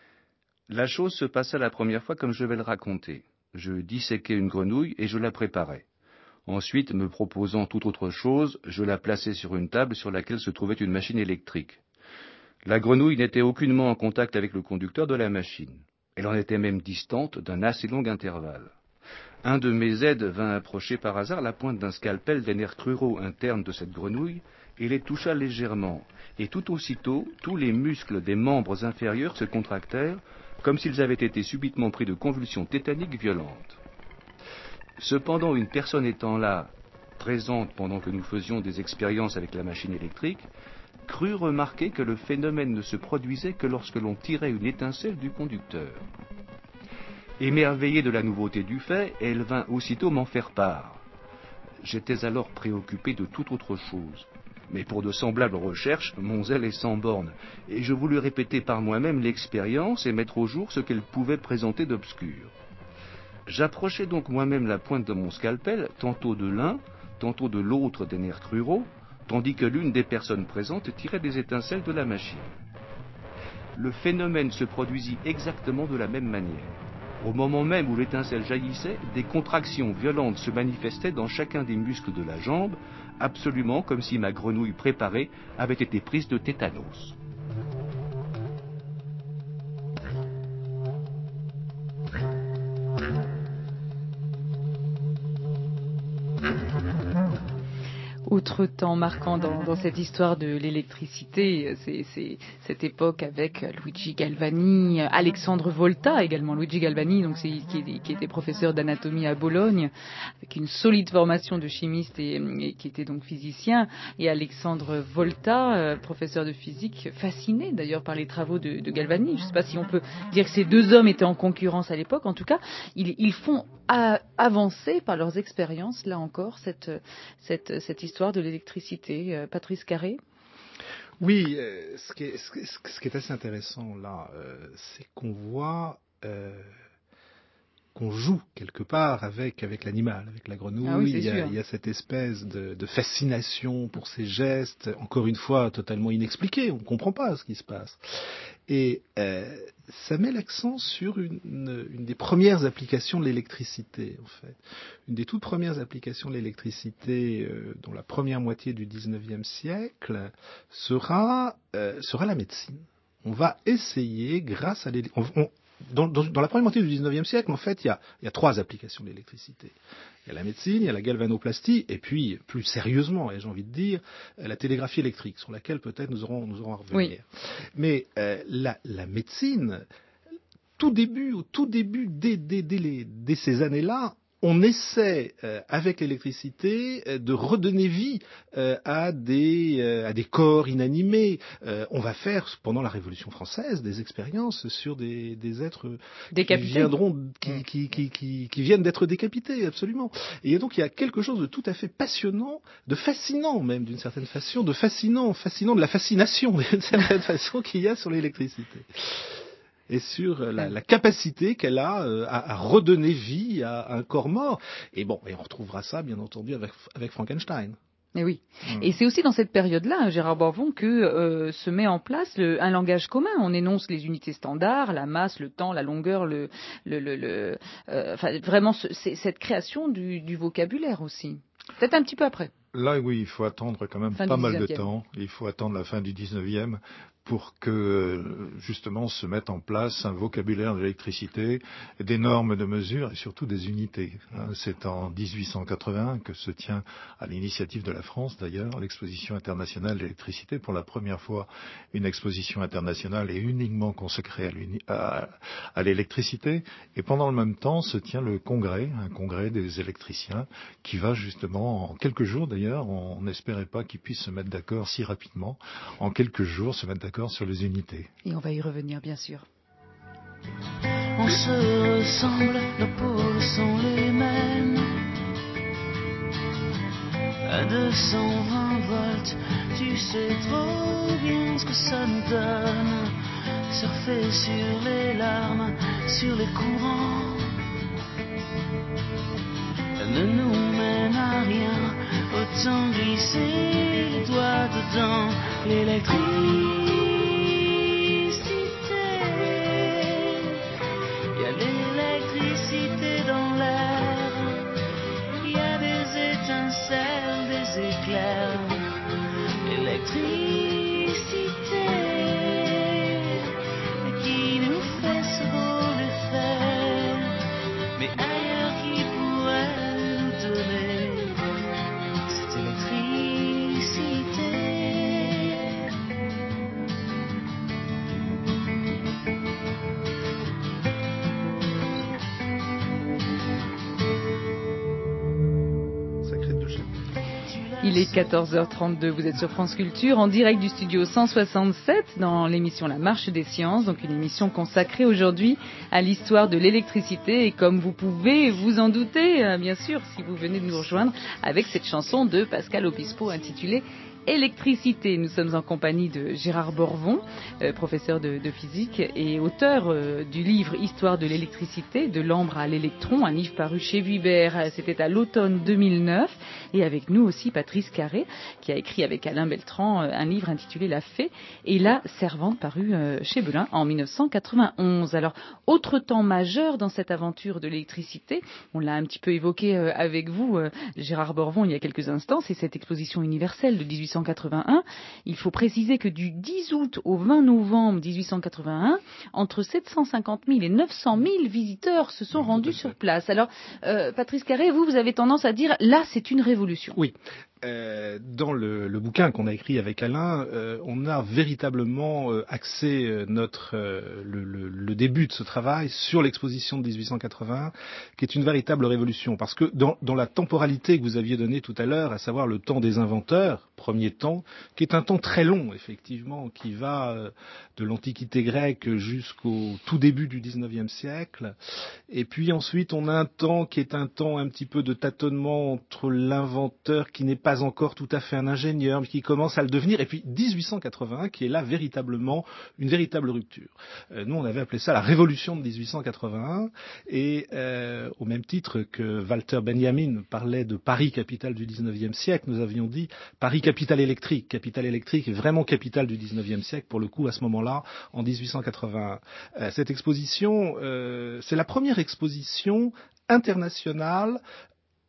La chose se passa la première fois comme je vais le raconter. Je disséquai une grenouille et je la préparai. Ensuite, me proposant toute autre chose, je la plaçai sur une table sur laquelle se trouvait une machine électrique. La grenouille n'était aucunement en contact avec le conducteur de la machine. Elle en était même distante d'un assez long intervalle. Un de mes aides vint approcher par hasard la pointe d'un scalpel des nerfs cruraux internes de cette grenouille et les toucha légèrement. Et tout aussitôt, tous les muscles des membres inférieurs se contractèrent, comme s'ils avaient été subitement pris de convulsions tétaniques violentes. Cependant, une personne étant là, présente pendant que nous faisions des expériences avec la machine électrique, crut remarquer que le phénomène ne se produisait que lorsque l'on tirait une étincelle du conducteur. Émerveillée de la nouveauté du fait, elle vint aussitôt m'en faire part. J'étais alors préoccupé de toute autre chose. Mais pour de semblables recherches, mon zèle est sans borne, et je voulus répéter par moi-même l'expérience et mettre au jour ce qu'elle pouvait présenter d'obscur. J'approchai donc moi-même la pointe de mon scalpel, tantôt de l'un, tantôt de l'autre des nerfs cruraux, tandis que l'une des personnes présentes tirait des étincelles de la machine. Le phénomène se produisit exactement de la même manière. Au moment même où l'étincelle jaillissait, des contractions violentes se manifestaient dans chacun des muscles de la jambe, absolument comme si ma grenouille préparée avait été prise de tétanos. Autre temps marquant dans, dans cette histoire de l'électricité, c'est, c'est cette époque avec Luigi Galvani, Alexandre Volta également. Luigi Galvani, donc c'est, qui, qui était professeur d'anatomie à Bologne, avec une solide formation de chimiste et, et qui était donc physicien. Et Alexandre Volta, euh, professeur de physique, fasciné d'ailleurs par les travaux de, de Galvani. Je ne sais pas si on peut dire que ces deux hommes étaient en concurrence à l'époque. En tout cas, ils, ils font à, avancer par leurs expériences, là encore, cette, cette, cette histoire de l'électricité. euh, Patrice Carré. Oui, euh, ce, qui est, ce, qui est, ce qui est assez intéressant là, euh, c'est qu'on voit, euh, qu'on joue quelque part avec avec l'animal, avec la grenouille. Ah oui, c'est il, y a, sûr. il y a cette espèce de, de fascination pour ces gestes, encore une fois totalement inexpliqués. On ne comprend pas ce qui se passe. Et euh, ça met l'accent sur une, une, une des premières applications de l'électricité, en fait. Une des toutes premières applications de l'électricité, euh, dans la première moitié du dix-neuvième siècle, sera, euh, sera la médecine. On va essayer, grâce à l'électricité... dans, dans, dans la première moitié du dix-neuvième siècle, en fait, il y a, il y a trois applications de l'électricité. Il y a la médecine, il y a la galvanoplastie, et puis, plus sérieusement, et j'ai envie de dire, la télégraphie électrique, sur laquelle peut-être nous aurons, nous aurons à revenir. Oui. Mais euh, la, la médecine, tout début, au tout début, dès, dès, dès, les, dès ces années-là, on essaie, euh, avec l'électricité, euh, de redonner vie euh, à, des, euh, à des corps inanimés. Euh, on va faire, pendant la Révolution française, des expériences sur des, des êtres décapités. qui viendront, qui, qui, qui, qui, qui viennent d'être décapités, absolument. Et donc il y a quelque chose de tout à fait passionnant, de fascinant même, d'une certaine façon, de fascinant, fascinant, de la fascination, d'une certaine façon, qu'il y a sur l'électricité. Et sur la, la capacité qu'elle a euh, à, à redonner vie à un corps mort. Et bon, et on retrouvera ça, bien entendu, avec, avec Frankenstein. Et oui. Mmh. Et c'est aussi dans cette période-là, Gérard Borvon, que euh, se met en place le, un langage commun. On énonce les unités standards, la masse, le temps, la longueur, le, le, le, le euh, enfin, vraiment ce, c'est, cette création du, du vocabulaire aussi. Peut-être un petit peu après. Là, oui, il faut attendre quand même fin pas mal de temps. Il faut attendre la fin du dix-neuvième pour que, justement, se mette en place un vocabulaire de l'électricité, des normes de mesure et surtout des unités. C'est en dix-huit cent quatre-vingt-un que se tient, à l'initiative de la France d'ailleurs, l'exposition internationale d'électricité. Pour la première fois, une exposition internationale est uniquement consacrée à, à, à l'électricité. Et pendant le même temps se tient le congrès, un congrès des électriciens, qui va justement, en quelques jours d'ailleurs, on n'espérait pas qu'ils puissent se mettre d'accord si rapidement, en quelques jours se mettre d'accord sur les unités. Et on va y revenir, bien sûr. On se ressemble, nos pôles sont les mêmes. À deux cent vingt volts, tu sais trop bien ce que ça nous donne. Surfer sur les larmes, sur les courants, ne nous mène à rien. Autant glisser les doigts dedans. L'électricité, y a l'électricité dans l'air, y a des étincelles, des éclairs. L'électricité qui nous fait ce beau effet, mais ailleurs qui pourrait nous donner cette électricité. Sacré de chef. Il est quatorze heures trente-deux, vous êtes sur France Culture, en direct du studio cent soixante-sept, dans l'émission La Marche des Sciences, donc une émission consacrée aujourd'hui à l'histoire de l'électricité. Et comme vous pouvez vous en douter, bien sûr, si vous venez de nous rejoindre, avec cette chanson de Pascal Obispo intitulée Électricité. Nous sommes en compagnie de Gérard Borvon, euh, professeur de, de physique et auteur euh, du livre Histoire de l'électricité, de l'ambre à l'électron, un livre paru chez Vuibert. C'était à l'automne deux mille neuf. Et avec nous aussi Patrice Carré, qui a écrit avec Alain Beltran euh, un livre intitulé La Fée et la Servante, paru euh, chez Belin en dix-neuf cent quatre-vingt-onze. Alors, autre temps majeur dans cette aventure de l'électricité, on l'a un petit peu évoqué euh, avec vous, euh, Gérard Borvon, il y a quelques instants, c'est cette exposition universelle de dix-huit cent quatre-vingt-un. Il faut préciser que du dix août au vingt novembre dix-huit cent quatre-vingt-un, entre sept cent cinquante mille et neuf cent mille visiteurs se sont rendus sur place. Alors, euh, Patrice Carré, vous, vous avez tendance à dire, là, c'est une révolution. Oui. Euh, dans le, le bouquin qu'on a écrit avec Alain, euh, on a véritablement euh, axé euh, notre euh, le, le, le début de ce travail sur l'exposition de dix-huit cent quatre-vingt, qui est une véritable révolution, parce que dans, dans la temporalité que vous aviez donnée tout à l'heure, à savoir le temps des inventeurs, premier temps, qui est un temps très long, effectivement, qui va euh, de l'Antiquité grecque jusqu'au tout début du dix-neuvième siècle, et puis ensuite on a un temps qui est un temps un petit peu de tâtonnement entre l'inventeur qui n'est pas encore tout à fait un ingénieur, mais qui commence à le devenir, et puis dix-huit cent quatre-vingt-un qui est là véritablement une véritable rupture. Euh, nous on avait appelé ça la révolution de dix-huit cent quatre-vingt-un, et euh, au même titre que Walter Benjamin parlait de Paris capitale du dix-neuvième siècle, nous avions dit Paris capitale électrique, capitale électrique est vraiment capitale du dix-neuvième siècle pour le coup à ce moment-là en dix-huit cent quatre-vingt-un. Euh, cette exposition, euh, c'est la première exposition internationale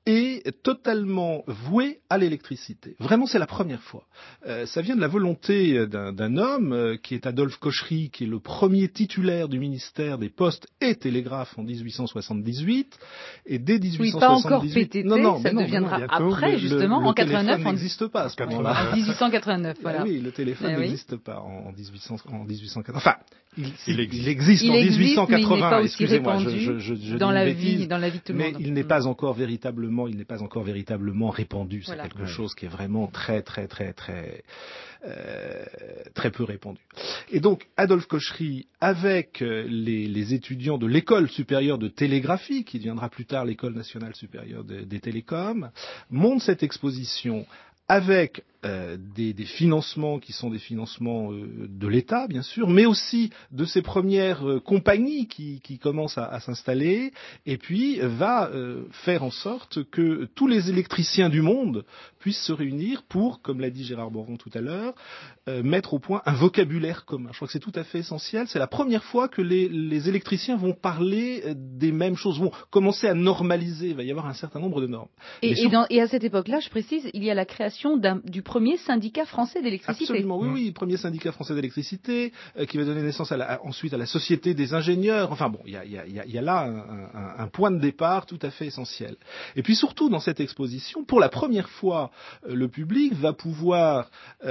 est totalement voué à l'électricité. Vraiment, c'est la première fois. Euh, ça vient de la volonté d'un, d'un homme euh, qui est Adolphe Cochery, qui est le premier titulaire du ministère des Postes et Télégraphes en dix-huit cent soixante-dix-huit. Et dès dix-huit cent soixante-dix-huit... Oui, pas encore P T T, non, non, ça non, deviendra non, après, le, justement, le, en quatre-vingt-neuf. Le téléphone n'existe pas à ce moment-là. En dix-huit cent quatre-vingt-neuf, voilà. Ah oui, le téléphone eh n'existe oui. pas en, dix-huit cents, en dix-huit cent quatre-vingts. Enfin, il, il, il existe, il existe il en dix-huit cent quatre-vingts, mais il n'est pas aussi excusez-moi, répandu je, je, je, je dans, dis la une bêtise, vie, dans la vie de tout le mais monde. il n'est mm. pas encore véritablement, il n'est pas encore véritablement répandu. C'est Voilà. quelque ouais. chose qui est vraiment très, très, très, très, euh, très peu répandu. Et donc, Adolphe Cochery, avec les, les étudiants de l'école supérieure de télégraphie, qui deviendra plus tard l'école nationale supérieure de, des télécoms, monte cette exposition avec euh, des, des financements qui sont des financements euh, de l'État, bien sûr, mais aussi de ces premières euh, compagnies qui, qui commencent à, à s'installer, et puis va euh, faire en sorte que tous les électriciens du monde puissent se réunir pour, comme l'a dit Gérard Borvon tout à l'heure, euh, mettre au point un vocabulaire commun. Je crois que c'est tout à fait essentiel. C'est la première fois que les, les électriciens vont parler des mêmes choses, vont commencer à normaliser. Il va y avoir un certain nombre de normes. Et, sur... et, dans, et à cette époque-là, je précise, il y a la création d'un, du premier syndicat français d'électricité. Absolument, oui, mmh. oui, premier syndicat français d'électricité, euh, qui va donner naissance à la, à, ensuite à la Société des ingénieurs. Enfin bon, il y a, y, a, y a là un, un, un point de départ tout à fait essentiel. Et puis surtout, dans cette exposition, pour la première fois, euh, le public va pouvoir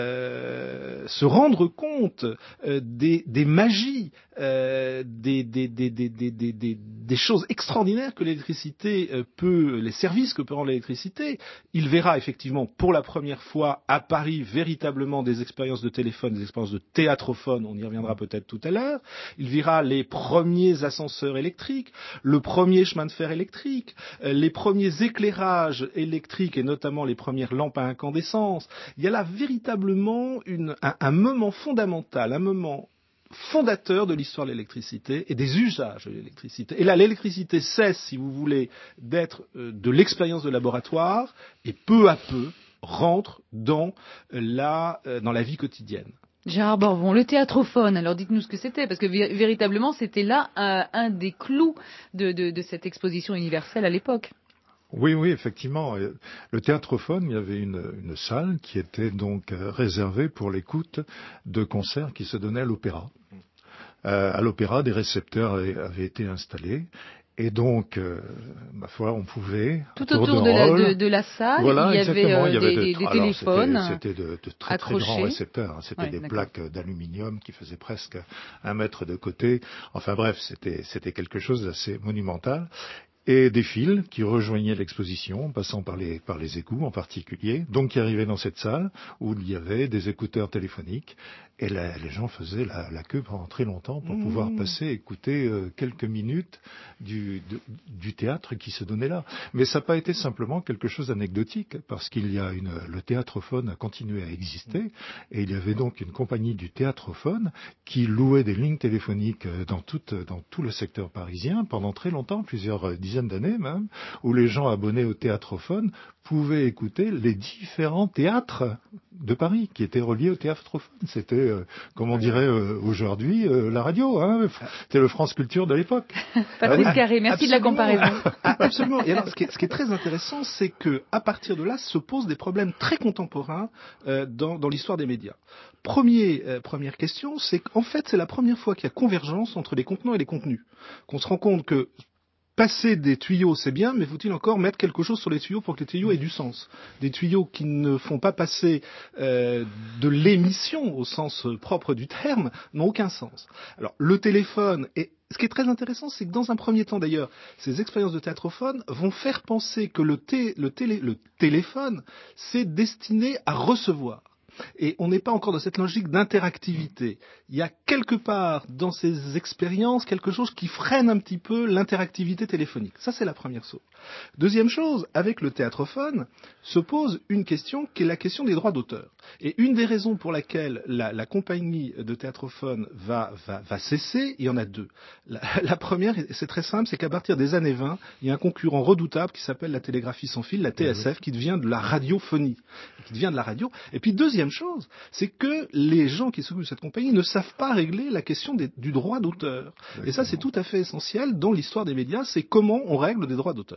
euh, se rendre compte euh, des, des magies, euh, des, des, des, des, des, des, des, des choses extraordinaires que l'électricité euh, peut, les services que peut rendre l'électricité. Il verra effectivement pour la première fois à Paris véritablement des expériences de téléphone, des expériences de théâtrophone, on y reviendra peut-être tout à l'heure. Il verra les premiers ascenseurs électriques, le premier chemin de fer électrique, euh, les premiers éclairages électriques et notamment les premières lampes à incandescence. Il y a là véritablement une, un, un moment fondamental, un moment fondateur de l'histoire de l'électricité et des usages de l'électricité. Et là, l'électricité cesse, si vous voulez, d'être euh, de l'expérience de laboratoire et peu à peu rentre dans la, euh, dans la vie quotidienne. Gérard Borvon, le théâtrophone, alors dites-nous ce que c'était, parce que vé- véritablement c'était là un, un des clous de, de, de cette exposition universelle à l'époque. Oui, oui, effectivement. Le théâtrophone, il y avait une, une salle qui était donc réservée pour l'écoute de concerts qui se donnaient à l'opéra. Euh, à l'opéra, des récepteurs avaient, avaient été installés. Et donc, euh, ma foi, on pouvait... Tout tour autour de, de, la, rôle, de, de la salle, voilà, il y avait, exactement, euh, il y avait des, des, de, des alors, téléphones C'était, c'était de, de très, très accrochés. grands récepteurs. Hein, c'était Ouais, des d'accord. plaques d'aluminium qui faisaient presque un mètre de côté. Enfin bref, c'était, c'était quelque chose d'assez monumental. Et des fils qui rejoignaient l'exposition, passant par les, par les égouts en particulier, donc qui arrivaient dans cette salle où il y avait des écouteurs téléphoniques, et la, les gens faisaient la, la queue pendant très longtemps pour mmh. pouvoir passer, écouter euh, quelques minutes du, de, du théâtre qui se donnait là. Mais ça n'a pas été simplement quelque chose d'anecdotique, parce qu'il y a une, le théâtrophone a continué à exister, et il y avait donc une compagnie du théâtrophone qui louait des lignes téléphoniques dans, toute, dans tout le secteur parisien pendant très longtemps, plusieurs dizaines d'années même, où les gens abonnés au théâtrophone pouvaient écouter les différents théâtres de Paris qui étaient reliés au théâtrophone. C'était, euh, comme on dirait euh, aujourd'hui, euh, la radio. Hein, c'était le France Culture de l'époque. Patrice ah, Carré, merci absolument. De la comparaison. Absolument. Et alors, ce qui est, ce qui est très intéressant, c'est que à partir de là se posent des problèmes très contemporains euh, dans, dans l'histoire des médias. Premier, euh, première question, c'est qu'en fait, c'est la première fois qu'il y a convergence entre les contenants et les contenus. Qu'on se rend compte que passer des tuyaux, c'est bien, mais faut-il encore mettre quelque chose sur les tuyaux pour que les tuyaux aient du sens? Des tuyaux qui ne font pas passer euh, de l'émission au sens propre du terme n'ont aucun sens. Alors, le téléphone, et ce qui est très intéressant, c'est que dans un premier temps d'ailleurs, ces expériences de théâtrophone vont faire penser que le, té- le, télé- le téléphone, c'est destiné à recevoir. Et on n'est pas encore dans cette logique d'interactivité. Il y a quelque part dans ces expériences quelque chose qui freine un petit peu l'interactivité téléphonique. Ça, c'est la première chose. Deuxième chose, avec le théâtrophone, se pose une question qui est la question des droits d'auteur. Et une des raisons pour laquelle la, la compagnie de théâtrophone va, va, va cesser, il y en a deux. La, la première, c'est très simple, c'est qu'à partir des années vingt, il y a un concurrent redoutable qui s'appelle la télégraphie sans fil, la T S F, qui devient de la radiophonie, qui devient de la radio. Et puis deuxième chose, c'est que les gens qui s'occupent de cette compagnie ne savent pas régler la question des, du droit d'auteur. Exactement. Et ça, c'est tout à fait essentiel dans l'histoire des médias, c'est comment on règle des droits d'auteur.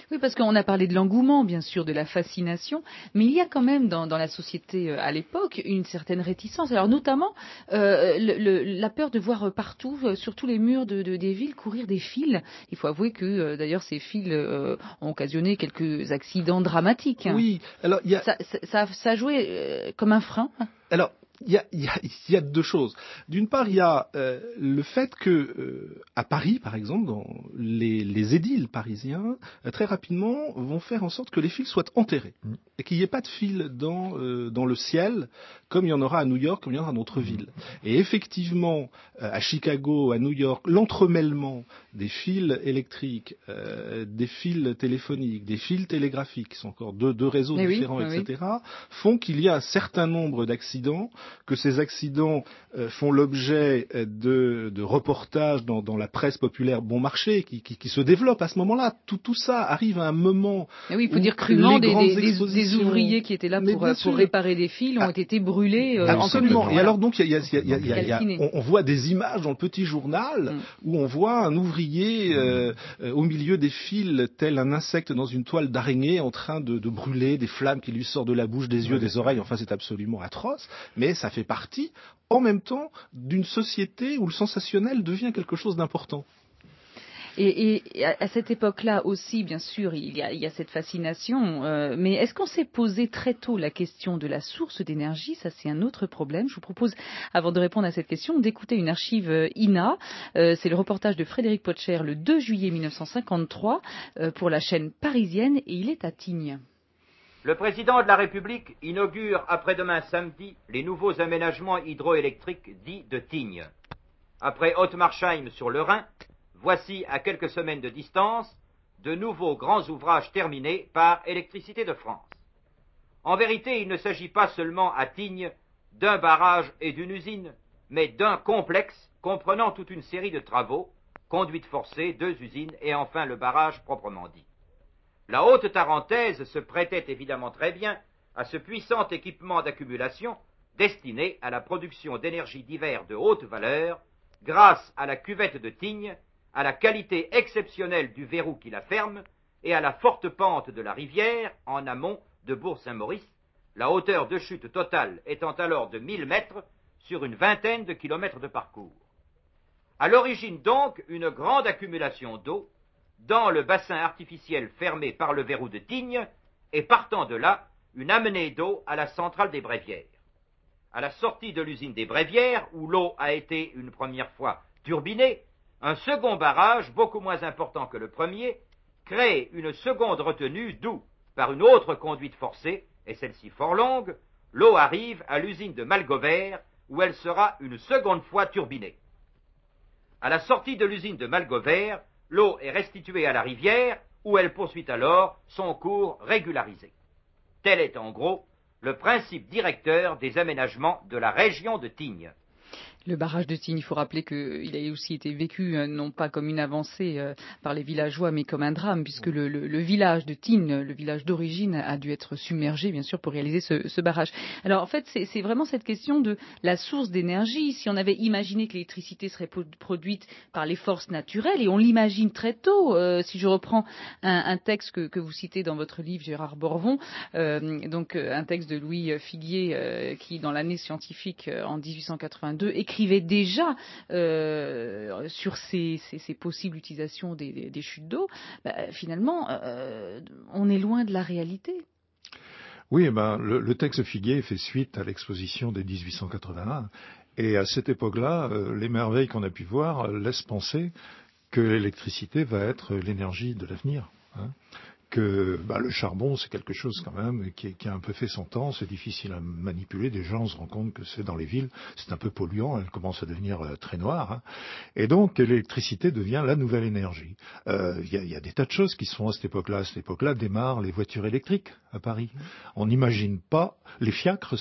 Oui, parce qu'on a parlé de l'engouement, bien sûr, de la fascination, mais il y a quand même dans, dans la société euh, à l'époque une certaine réticence. Alors notamment euh, le, le, la peur de voir partout, euh, sur tous les murs de, de, des villes, courir des fils. Il faut avouer que euh, d'ailleurs ces fils euh, ont occasionné quelques accidents dramatiques. Oui, alors il y a... Ça, ça, ça a joué euh, comme un frein. Alors, il y a, il y, a, il y a deux choses. D'une part, il y a euh, le fait que euh, à Paris, par exemple, dans les, les édiles parisiens, euh, très rapidement, vont faire en sorte que les fils soient enterrés mmh. et qu'il n'y ait pas de fils dans, euh, dans le ciel, comme il y en aura à New York, comme il y en aura dans d'autres mmh. villes. Et effectivement, euh, à Chicago, à New York, l'entremêlement des fils électriques, euh, des fils téléphoniques, des fils télégraphiques, qui sont encore deux, deux réseaux Mais différents, oui, et cetera, oui. font qu'il y a un certain nombre d'accidents, que ces accidents euh, font l'objet de, de reportages dans, dans la presse populaire bon marché, qui, qui, qui se développent à ce moment-là. Tout, tout ça arrive à un moment. Mais oui, il faut dire crûment des, des, expositions... des ouvriers qui étaient là pour, pour réparer des fils ont ah, été brûlés. Euh, absolument. en Et alors donc, il y a, y a, y a, y a, y a, on, on voit des images dans le petit journal mm. où on voit un ouvrier euh, euh, au milieu des fils, tel un insecte dans une toile d'araignée, en train de, de brûler, des flammes qui lui sortent de la bouche, des yeux, ouais, des oreilles. Enfin, c'est absolument atroce. Mais ça fait partie, en même temps, d'une société où le sensationnel devient quelque chose d'important. Et, et à cette époque-là aussi, bien sûr, il y a, il y a cette fascination. Euh, mais est-ce qu'on s'est posé très tôt la question de la source d'énergie? Ça, c'est un autre problème. Je vous propose, avant de répondre à cette question, d'écouter une archive I N A. Euh, c'est le reportage de Frédéric Potcher le deux juillet mille neuf cent cinquante-trois euh, pour la chaîne parisienne, et il est à Tignes. Le président de la République inaugure après-demain samedi les nouveaux aménagements hydroélectriques dits de Tignes. Après Ottmarsheim sur le Rhin, voici à quelques semaines de distance de nouveaux grands ouvrages terminés par Électricité de France. En vérité, il ne s'agit pas seulement à Tignes d'un barrage et d'une usine, mais d'un complexe comprenant toute une série de travaux, conduites forcées, deux usines et enfin le barrage proprement dit. La Haute-Tarentaise se prêtait évidemment très bien à ce puissant équipement d'accumulation destiné à la production d'énergie divers de haute valeur grâce à la cuvette de Tignes, à la qualité exceptionnelle du verrou qui la ferme et à la forte pente de la rivière en amont de Bourg-Saint-Maurice, la hauteur de chute totale étant alors de mille mètres sur une vingtaine de kilomètres de parcours. À l'origine donc une grande accumulation d'eau dans le bassin artificiel fermé par le verrou de Tignes, et partant de là, une amenée d'eau à la centrale des Bréviaires. À la sortie de l'usine des Bréviaires, où l'eau a été une première fois turbinée, un second barrage, beaucoup moins important que le premier, crée une seconde retenue d'où, par une autre conduite forcée, et celle-ci fort longue, l'eau arrive à l'usine de Malgovert, où elle sera une seconde fois turbinée. À la sortie de l'usine de Malgovert, l'eau est restituée à la rivière, où elle poursuit alors son cours régularisé. Tel est en gros le principe directeur des aménagements de la région de Tignes. Le barrage de Tignes, il faut rappeler qu'il a aussi été vécu euh, non pas comme une avancée euh, par les villageois, mais comme un drame, puisque le, le, le village de Tignes, le village d'origine, a dû être submergé, bien sûr, pour réaliser ce, ce barrage. Alors, en fait, c'est, c'est vraiment cette question de la source d'énergie. Si on avait imaginé que l'électricité serait produite par les forces naturelles, et on l'imagine très tôt, euh, si je reprends un, un texte que, que vous citez dans votre livre, Gérard Borvon, euh, donc un texte de Louis Figuier, euh, qui, dans l'année scientifique, euh, en dix-huit cent quatre-vingt-deux, écrit écrivait déjà euh, sur ces, ces, ces possibles utilisations des, des, des chutes d'eau, bah, finalement, euh, on est loin de la réalité. Oui, eh ben, le, le texte Figuier fait suite à l'exposition de dix-huit cent quatre-vingt-un. Et à cette époque-là, euh, les merveilles qu'on a pu voir laissent penser que l'électricité va être l'énergie de l'avenir. Hein. Que bah, le charbon, c'est quelque chose quand même qui, qui a un peu fait son temps, c'est difficile à manipuler. Déjà, on se rend compte que c'est dans les villes, c'est un peu polluant, elle commence à devenir euh, très noire. Hein. Et donc, l'électricité devient la nouvelle énergie. Il euh, y, y a des tas de choses qui se font à cette époque-là. À cette époque-là, démarrent les voitures électriques à Paris. On n'imagine pas, les fiacres sont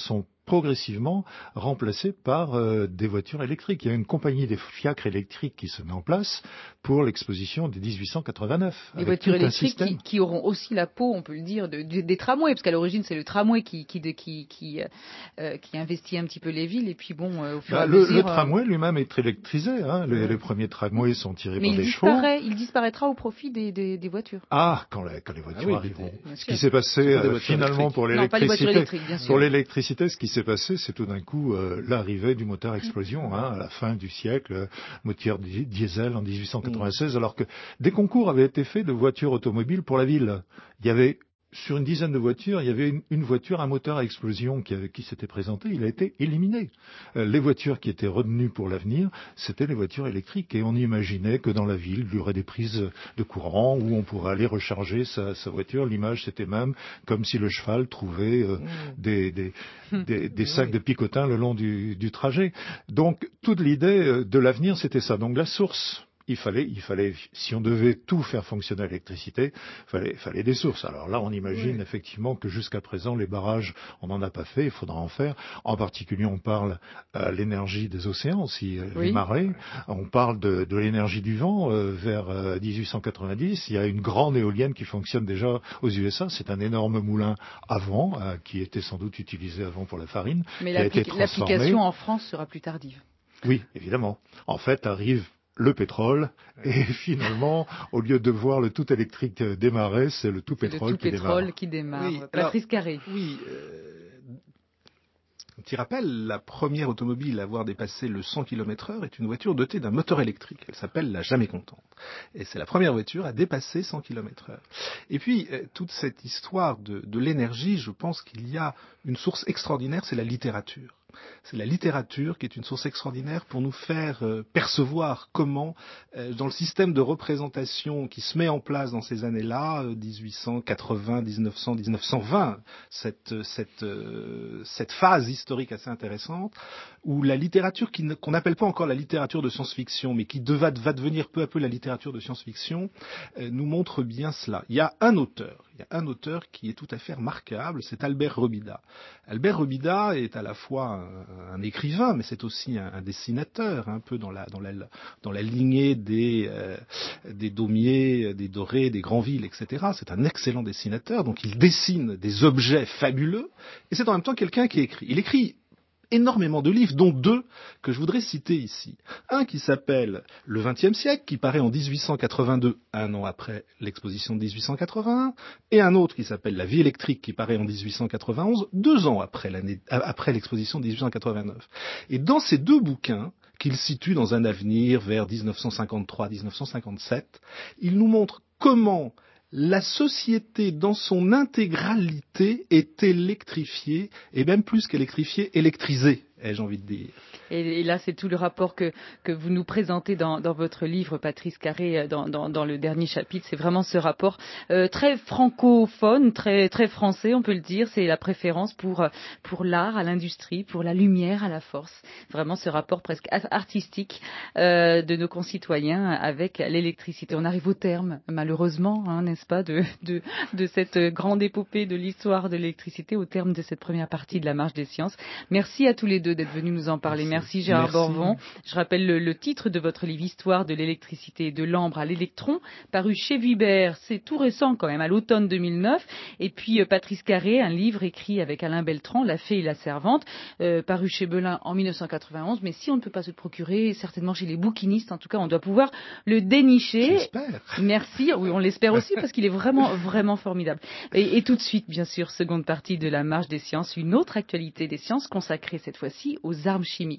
progressivement remplacées par euh, des voitures électriques. Il y a une compagnie des fiacres électriques qui se met en place pour l'exposition de dix-huit cent quatre-vingt-neuf. Des voitures électriques qui, qui auront aussi la peau, on peut le dire, de, de, des tramways, parce qu'à l'origine c'est le tramway qui, qui, qui, qui, euh, qui investit un petit peu les villes, et puis bon, euh, au fur bah, et à le, mesure... Le tramway euh... lui-même est électrisé, hein. les, les premiers tramways sont tirés Mais par des chevaux. Mais il disparaîtra au profit des, des, des voitures. Ah, quand, la, quand les voitures ah oui, arriveront. Des, ce qui s'est passé euh, finalement pour l'électricité, pour l'électricité, ce qui s'est passé, c'est tout d'un coup euh, l'arrivée du moteur à explosion hein, à la fin du siècle, moteur diesel en dix-huit cent quatre-vingt-seize, mmh. alors que des concours avaient été faits de voitures automobiles pour la ville. Il y avait sur une dizaine de voitures, il y avait une, une voiture à moteur à explosion qui, avait, qui s'était présentée, il a été éliminé. Euh, les voitures qui étaient retenues pour l'avenir, c'était les voitures électriques. Et on imaginait que dans la ville, il y aurait des prises de courant où on pourrait aller recharger sa, sa voiture. L'image, c'était même comme si le cheval trouvait euh, mmh. des, des, des, des sacs de picotin le long du, du trajet. Donc, toute l'idée de l'avenir, c'était ça. Donc, la source... Il fallait, il fallait, si on devait tout faire fonctionner à l'électricité, il fallait, fallait des sources. Alors là, on imagine oui. effectivement que jusqu'à présent, les barrages, on n'en a pas fait, il faudra en faire. En particulier, on parle de l'énergie des océans, aussi oui. les marées. On parle de, de l'énergie du vent euh, vers euh, dix-huit cent quatre-vingt-dix. Il y a une grande éolienne qui fonctionne déjà aux U S A. C'est un énorme moulin à vent euh, qui était sans doute utilisé avant pour la farine. Mais l'application en France sera plus tardive. Oui, évidemment. En fait, arrive le pétrole, et finalement, au lieu de voir le tout électrique démarrer, c'est le tout pétrole, le tout qui, pétrole démarre. qui démarre. Oui, Patrice Carré. Oui, euh, un petit rappel, la première automobile à avoir dépassé le cent kilomètres heure est une voiture dotée d'un moteur électrique. Elle s'appelle la Jamais Contente. Et c'est la première voiture à dépasser cent kilomètres heure. Et puis, euh, toute cette histoire de, de l'énergie, je pense qu'il y a une source extraordinaire, c'est la littérature. C'est la littérature qui est une source extraordinaire pour nous faire euh, percevoir comment, euh, dans le système de représentation qui se met en place dans ces années-là, euh, dix-huit cent quatre-vingts, dix-neuf cents, dix-neuf cent vingt, cette, cette, euh, cette phase historique assez intéressante, où la littérature qui ne, qu'on n'appelle pas encore la littérature de science-fiction, mais qui deva, va devenir peu à peu la littérature de science-fiction, euh, nous montre bien cela. Il y a un auteur, il y a un auteur qui est tout à fait remarquable, c'est Albert Robida. Albert Robida est à la fois un, un écrivain, mais c'est aussi un, un dessinateur, un peu dans la, dans la, dans la lignée des, euh, des Daumier, des Doré, des Granville, et cetera. C'est un excellent dessinateur, donc il dessine des objets fabuleux, et c'est en même temps quelqu'un qui écrit. Il écrit énormément de livres, dont deux que je voudrais citer ici. Un qui s'appelle Le vingtième siècle, qui paraît en dix-huit cent quatre-vingt-deux, un an après l'exposition de dix-huit cent quatre-vingt-un, et un autre qui s'appelle La vie électrique, qui paraît en dix-huit cent quatre-vingt-onze, deux ans après, l'année, après l'exposition de dix-huit cent quatre-vingt-neuf. Et dans ces deux bouquins, qu'il situe dans un avenir vers dix-neuf cent cinquante-trois à dix-neuf cent cinquante-sept, il nous montre comment la société dans son intégralité est électrifiée, et même plus qu'électrifiée, électrisée, ai-je envie de dire. Et, et là, c'est tout le rapport que, que vous nous présentez dans, dans votre livre, Patrice Carré, dans, dans, dans le dernier chapitre. C'est vraiment ce rapport euh, très francophone, très, très français, on peut le dire. C'est la préférence pour, pour l'art, à l'industrie, pour la lumière, à la force. Vraiment ce rapport presque artistique euh, de nos concitoyens avec l'électricité. On arrive au terme, malheureusement, hein, n'est-ce pas, de, de, de cette grande épopée de l'histoire de l'électricité, au terme de cette première partie de la Marche des Sciences. Merci à tous les deux d'être venus nous en parler. Merci. Merci Gérard Merci. Borvon. Je rappelle le, le titre de votre livre, Histoire de l'électricité de l'ambre à l'électron, paru chez Vuibert. C'est tout récent quand même, à l'automne deux mille neuf. Et puis euh, Patrice Carré, un livre écrit avec Alain Beltrand, La fée et la servante, euh, paru chez Belin en dix-neuf cent quatre-vingt-onze. Mais si on ne peut pas se le procurer, certainement chez les bouquinistes, en tout cas, on doit pouvoir le dénicher. J'espère. Merci. Oui, on l'espère aussi parce qu'il est vraiment, vraiment formidable. Et, et tout de suite, bien sûr, seconde partie de la Marche des Sciences, une autre actualité des sciences consacrée cette fois-ci aux armes chimiques.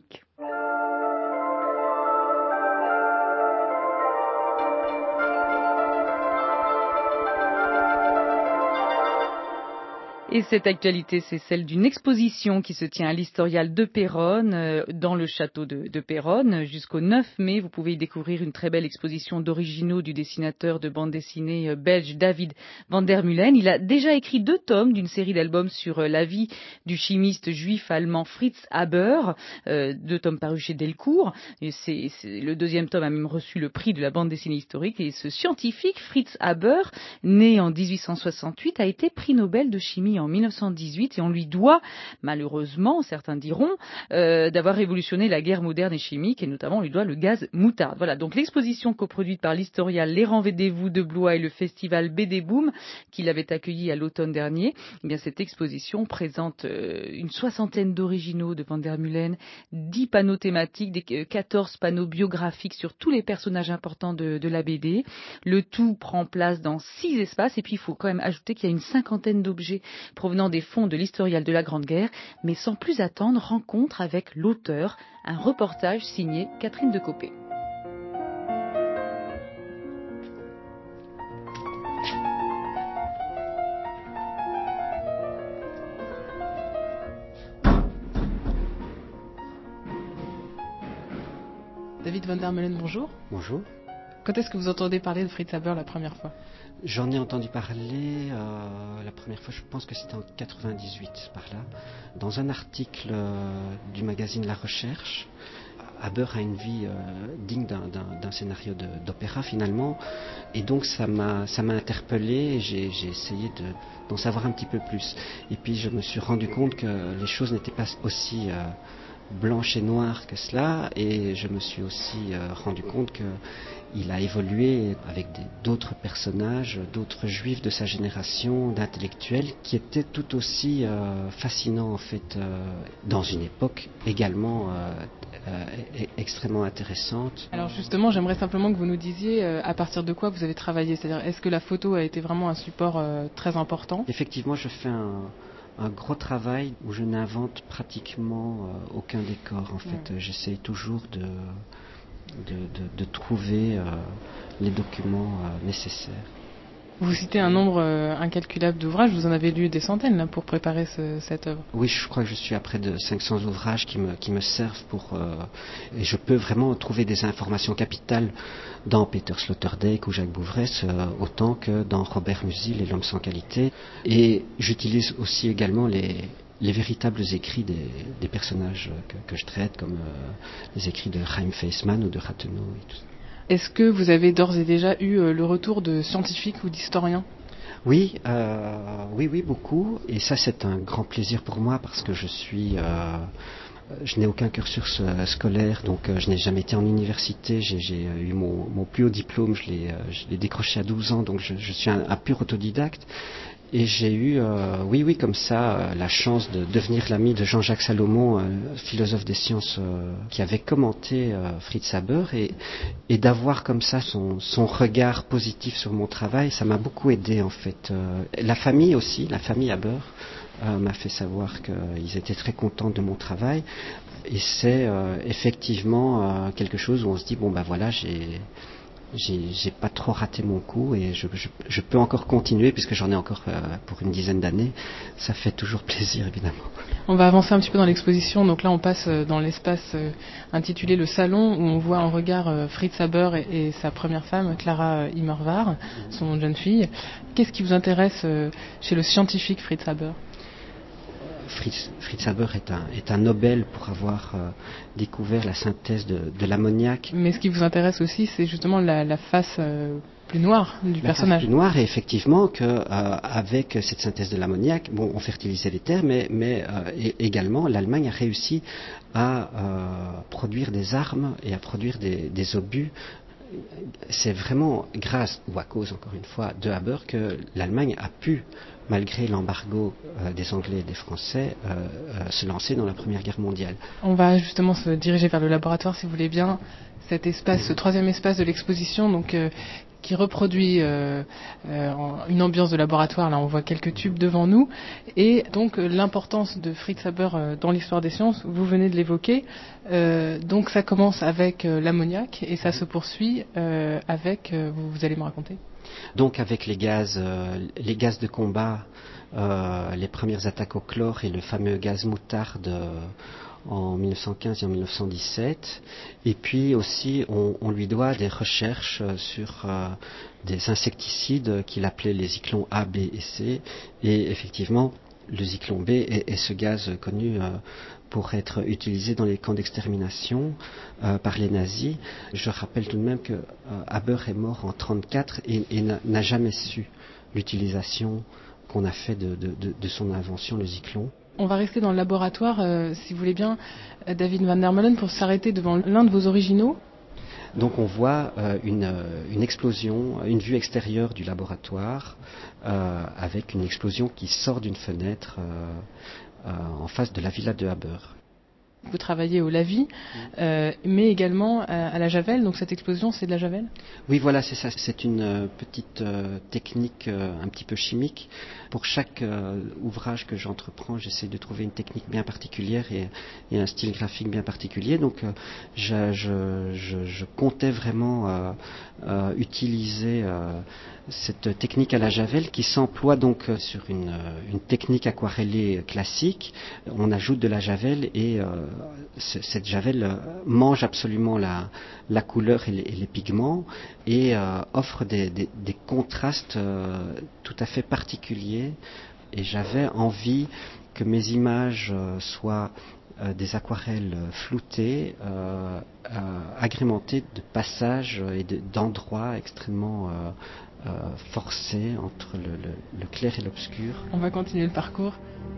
Et cette actualité, c'est celle d'une exposition qui se tient à l'Historial de Péronne, euh, dans le château de, de Péronne. Jusqu'au neuf mai, vous pouvez y découvrir une très belle exposition d'originaux du dessinateur de bande dessinée euh, belge David van der Meulen. Il a déjà écrit deux tomes d'une série d'albums sur euh, la vie du chimiste juif allemand Fritz Haber, euh, deux tomes parus chez Delcourt. Et c'est, c'est, le deuxième tome a même reçu le prix de la bande dessinée historique. Et ce scientifique, Fritz Haber, né en dix-huit cent soixante-huit, a été prix Nobel de chimie en en mille neuf cent dix-huit et on lui doit, malheureusement, certains diront, euh, d'avoir révolutionné la guerre moderne et chimique et notamment on lui doit le gaz moutarde. Voilà, donc l'exposition coproduite par l'historial Les Rendez-vous de Blois et le festival B D Boom qu'il avait accueilli à l'automne dernier. Eh bien, cette exposition présente euh, une soixantaine d'originaux de Van der Meulen, dix panneaux thématiques, des, quatorze panneaux biographiques sur tous les personnages importants de, de la B D. Le tout prend place dans six espaces et puis il faut quand même ajouter qu'il y a une cinquantaine d'objets provenant des fonds de l'historial de la Grande Guerre. Mais sans plus attendre, rencontre avec l'auteur, un reportage signé Catherine Decopé. David Van der Meulen, bonjour. Bonjour. Quand est-ce que vous entendez parler de Fritz Haber la première fois? J'en ai entendu parler euh, la première fois, je pense que c'était en quatre-vingt-dix-huit, par là, dans un article euh, du magazine La Recherche. Haber a une vie euh, digne d'un, d'un, d'un scénario de, d'opéra finalement, et donc ça m'a, ça m'a interpellé et j'ai, j'ai essayé de, d'en savoir un petit peu plus. Et puis je me suis rendu compte que les choses n'étaient pas aussi euh, blanches et noires que cela, et je me suis aussi euh, rendu compte que il a évolué avec des, d'autres personnages, d'autres juifs de sa génération, d'intellectuels, qui étaient tout aussi euh, fascinants en fait, euh, dans une époque également euh, euh, extrêmement intéressante. Alors justement, j'aimerais simplement que vous nous disiez euh, à partir de quoi vous avez travaillé, c'est-à-dire est-ce que la photo a été vraiment un support euh, très important? Effectivement, je fais un, un gros travail où je n'invente pratiquement euh, aucun décor. En fait, mmh. J'essaye toujours de De, de, de trouver euh, les documents euh, nécessaires. Vous citez un nombre euh, incalculable d'ouvrages, vous en avez lu des centaines là, pour préparer ce, cette œuvre. Oui, je crois que je suis à près de cinq cents ouvrages qui me, qui me servent pour... Euh, et je peux vraiment trouver des informations capitales dans Peter Sloterdijk ou Jacques Bouvresse, euh, autant que dans Robert Musil et L'homme sans qualité. Et j'utilise aussi également les... les véritables écrits des, des personnages que, que je traite, comme euh, les écrits de Chaim Feissman ou de Rathenau et tout ça. Est-ce que vous avez d'ores et déjà eu euh, le retour de scientifiques ou d'historiens? Oui, euh, oui, oui, beaucoup. Et ça, c'est un grand plaisir pour moi parce que je suis... Euh, je n'ai aucun cursus euh, scolaire, donc euh, je n'ai jamais été en université. J'ai, j'ai eu mon, mon plus haut diplôme, je l'ai, euh, je l'ai décroché à douze ans, donc je, je suis un, un pur autodidacte. Et j'ai eu, euh, oui, oui, comme ça, euh, la chance de devenir l'ami de Jean-Jacques Salomon, euh, philosophe des sciences, euh, qui avait commenté euh, Fritz Haber, et, et d'avoir comme ça son, son regard positif sur mon travail, ça m'a beaucoup aidé en fait. Euh, la famille aussi, la famille Haber, euh, m'a fait savoir qu'ils étaient très contents de mon travail, et c'est euh, effectivement euh, quelque chose où on se dit, bon ben voilà, j'ai... J'ai, j'ai pas trop raté mon coup et je, je, je peux encore continuer puisque j'en ai encore euh, pour une dizaine d'années. Ça fait toujours plaisir évidemment. On va avancer un petit peu dans l'exposition. Donc là on passe dans l'espace euh, intitulé Le Salon où on voit en regard euh, Fritz Haber et, et sa première femme Clara Immerwahr, son jeune fille. Qu'est-ce qui vous intéresse euh, chez le scientifique Fritz Haber? Fritz, Fritz Haber est un, est un Nobel pour avoir euh, découvert la synthèse de, de l'ammoniac. Mais ce qui vous intéresse aussi, c'est justement la, la face euh, plus noire du la personnage. Face plus noire, et effectivement que euh, avec cette synthèse de l'ammoniac, bon, on fertilisait les terres, mais, mais euh, et, également l'Allemagne a réussi à euh, produire des armes et à produire des, des obus. C'est vraiment grâce, ou à cause encore une fois, de Haber que l'Allemagne a pu, malgré l'embargo euh, des Anglais et des Français, euh, euh, se lancer dans la Première Guerre mondiale. On va justement se diriger vers le laboratoire, si vous voulez bien. Cet espace, ce troisième espace de l'exposition, donc euh, qui reproduit euh, euh, une ambiance de laboratoire. Là, on voit quelques tubes devant nous. Et donc, euh, l'importance de Fritz Haber euh, dans l'histoire des sciences, vous venez de l'évoquer. Euh, donc, ça commence avec euh, l'ammoniac et ça se poursuit euh, avec, euh, vous, vous allez me raconter. Donc, avec les gaz, euh, les gaz de combat, euh, les premières attaques au chlore et le fameux gaz moutarde euh, en mille neuf cent quinze et en mille neuf cent dix-sept. Et puis aussi, on, on lui doit des recherches sur euh, des insecticides qu'il appelait les zyklons A, B et C. Et effectivement, le zyklon B est, est ce gaz connu euh, pour être utilisé dans les camps d'extermination euh, par les nazis. Je rappelle tout de même que euh, Haber est mort en mille neuf cent trente-quatre et, et n'a, n'a jamais su l'utilisation qu'on a fait de, de, de, de son invention, le Zyklon. On va rester dans le laboratoire, euh, si vous voulez bien, David van der Meulen, pour s'arrêter devant l'un de vos originaux. Donc on voit euh, une, une explosion, une vue extérieure du laboratoire, euh, avec une explosion qui sort d'une fenêtre euh, euh, en face de la villa de Haber. Vous travaillez au Lavis, euh, mais également à, à la Javel, donc cette explosion, c'est de la Javel ? Oui, voilà, c'est ça. C'est une euh, petite euh, technique euh, un petit peu chimique. Pour chaque euh, ouvrage que j'entreprends, j'essaie de trouver une technique bien particulière et, et un style graphique bien particulier. Donc, euh, je, je, je, je comptais vraiment euh, euh, utiliser euh, cette technique à la Javel qui s'emploie donc euh, sur une, une technique aquarellée classique. On ajoute de la Javel et euh, cette Javel mange absolument la, la couleur et les, et les pigments et euh, offre des, des, des contrastes euh, tout à fait particuliers. Et j'avais envie que mes images euh, soient euh, des aquarelles floutées, euh, euh, agrémentées de passages et de, d'endroits extrêmement euh, euh, forcés entre le, le, le clair et l'obscur. On va continuer le parcours.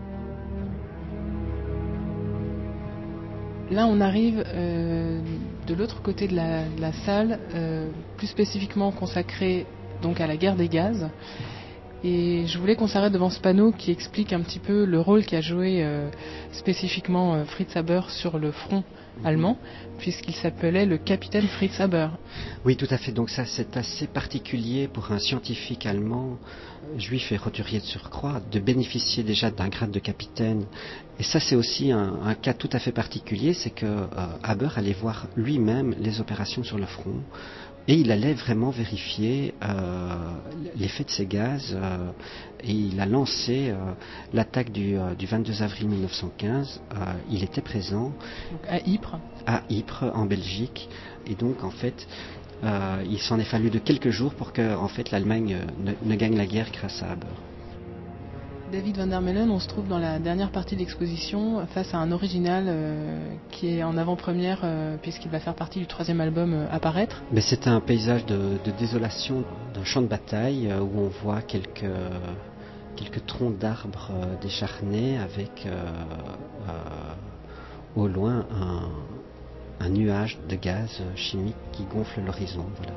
Là, on arrive euh, de l'autre côté de la, de la salle, euh, plus spécifiquement consacrée donc à la guerre des gaz. Et je voulais qu'on s'arrête devant ce panneau qui explique un petit peu le rôle qu'a joué euh, spécifiquement euh, Fritz Haber sur le front allemand, puisqu'il s'appelait le capitaine Fritz Haber. Oui, tout à fait. Donc ça, c'est assez particulier pour un scientifique allemand, juif et roturier de surcroît, de bénéficier déjà d'un grade de capitaine. Et ça, c'est aussi un, un cas tout à fait particulier, c'est que euh, Haber allait voir lui-même les opérations sur le front. Et il allait vraiment vérifier euh, l'effet de ces gaz euh, et il a lancé euh, l'attaque du, euh, du vingt-deux avril mille neuf cent quinze. Euh, il était présent donc à Ypres. À Ypres, en Belgique. Et donc, en fait, euh, il s'en est fallu de quelques jours pour que en fait, l'Allemagne ne, ne gagne la guerre grâce à Haber. David van der Meulen, on se trouve dans la dernière partie de l'exposition face à un original euh, qui est en avant-première euh, puisqu'il va faire partie du troisième album euh, à paraître. Mais c'est un paysage de, de désolation d'un champ de bataille euh, où on voit quelques, euh, quelques troncs d'arbres euh, décharnés avec euh, euh, au loin un, un nuage de gaz chimique qui gonfle l'horizon. Voilà.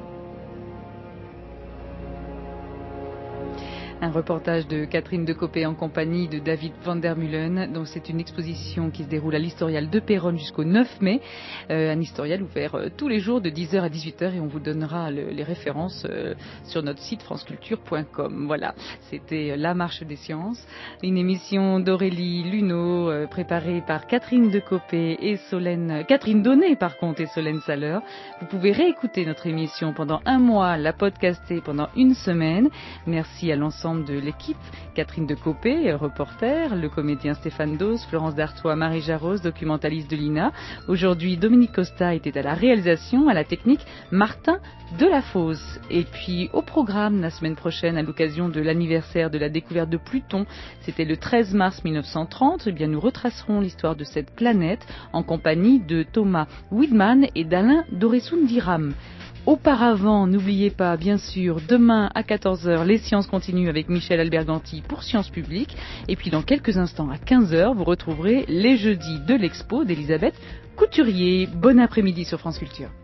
Un reportage de Catherine Decopé en compagnie de David van der Meulen. Donc c'est une exposition qui se déroule à l'Historial de Péronne jusqu'au neuf mai. Euh, un historial ouvert euh, tous les jours de dix heures à dix-huit heures et on vous donnera le, les références euh, sur notre site franceculture point com. Voilà, c'était La Marche des Sciences, une émission d'Aurélie Luneau euh, préparée par Catherine Decopé et Solène, Catherine Donnet par contre et Solène Saleur. Vous pouvez réécouter notre émission pendant un mois, la podcaster pendant une semaine. Merci à l'ensemble de l'équipe, Catherine Decopé, reporter, le comédien Stéphane Dose, Florence Dartois, Marie Jarros, documentaliste de l'I N A. Aujourd'hui, Dominique Costa était à la réalisation, à la technique, Martin Delafosse. Et puis au programme la semaine prochaine, à l'occasion de l'anniversaire de la découverte de Pluton, c'était le treize mars mille neuf cent trente, eh bien nous retracerons l'histoire de cette planète en compagnie de Thomas Widman et d'Alain Doressoun-Diram. Auparavant, n'oubliez pas, bien sûr, demain à quatorze heures, les sciences continuent avec Michel Alberganti pour Sciences Publiques. Et puis dans quelques instants, à quinze heures, vous retrouverez les jeudis de l'expo d'Elisabeth Couturier. Bon après-midi sur France Culture.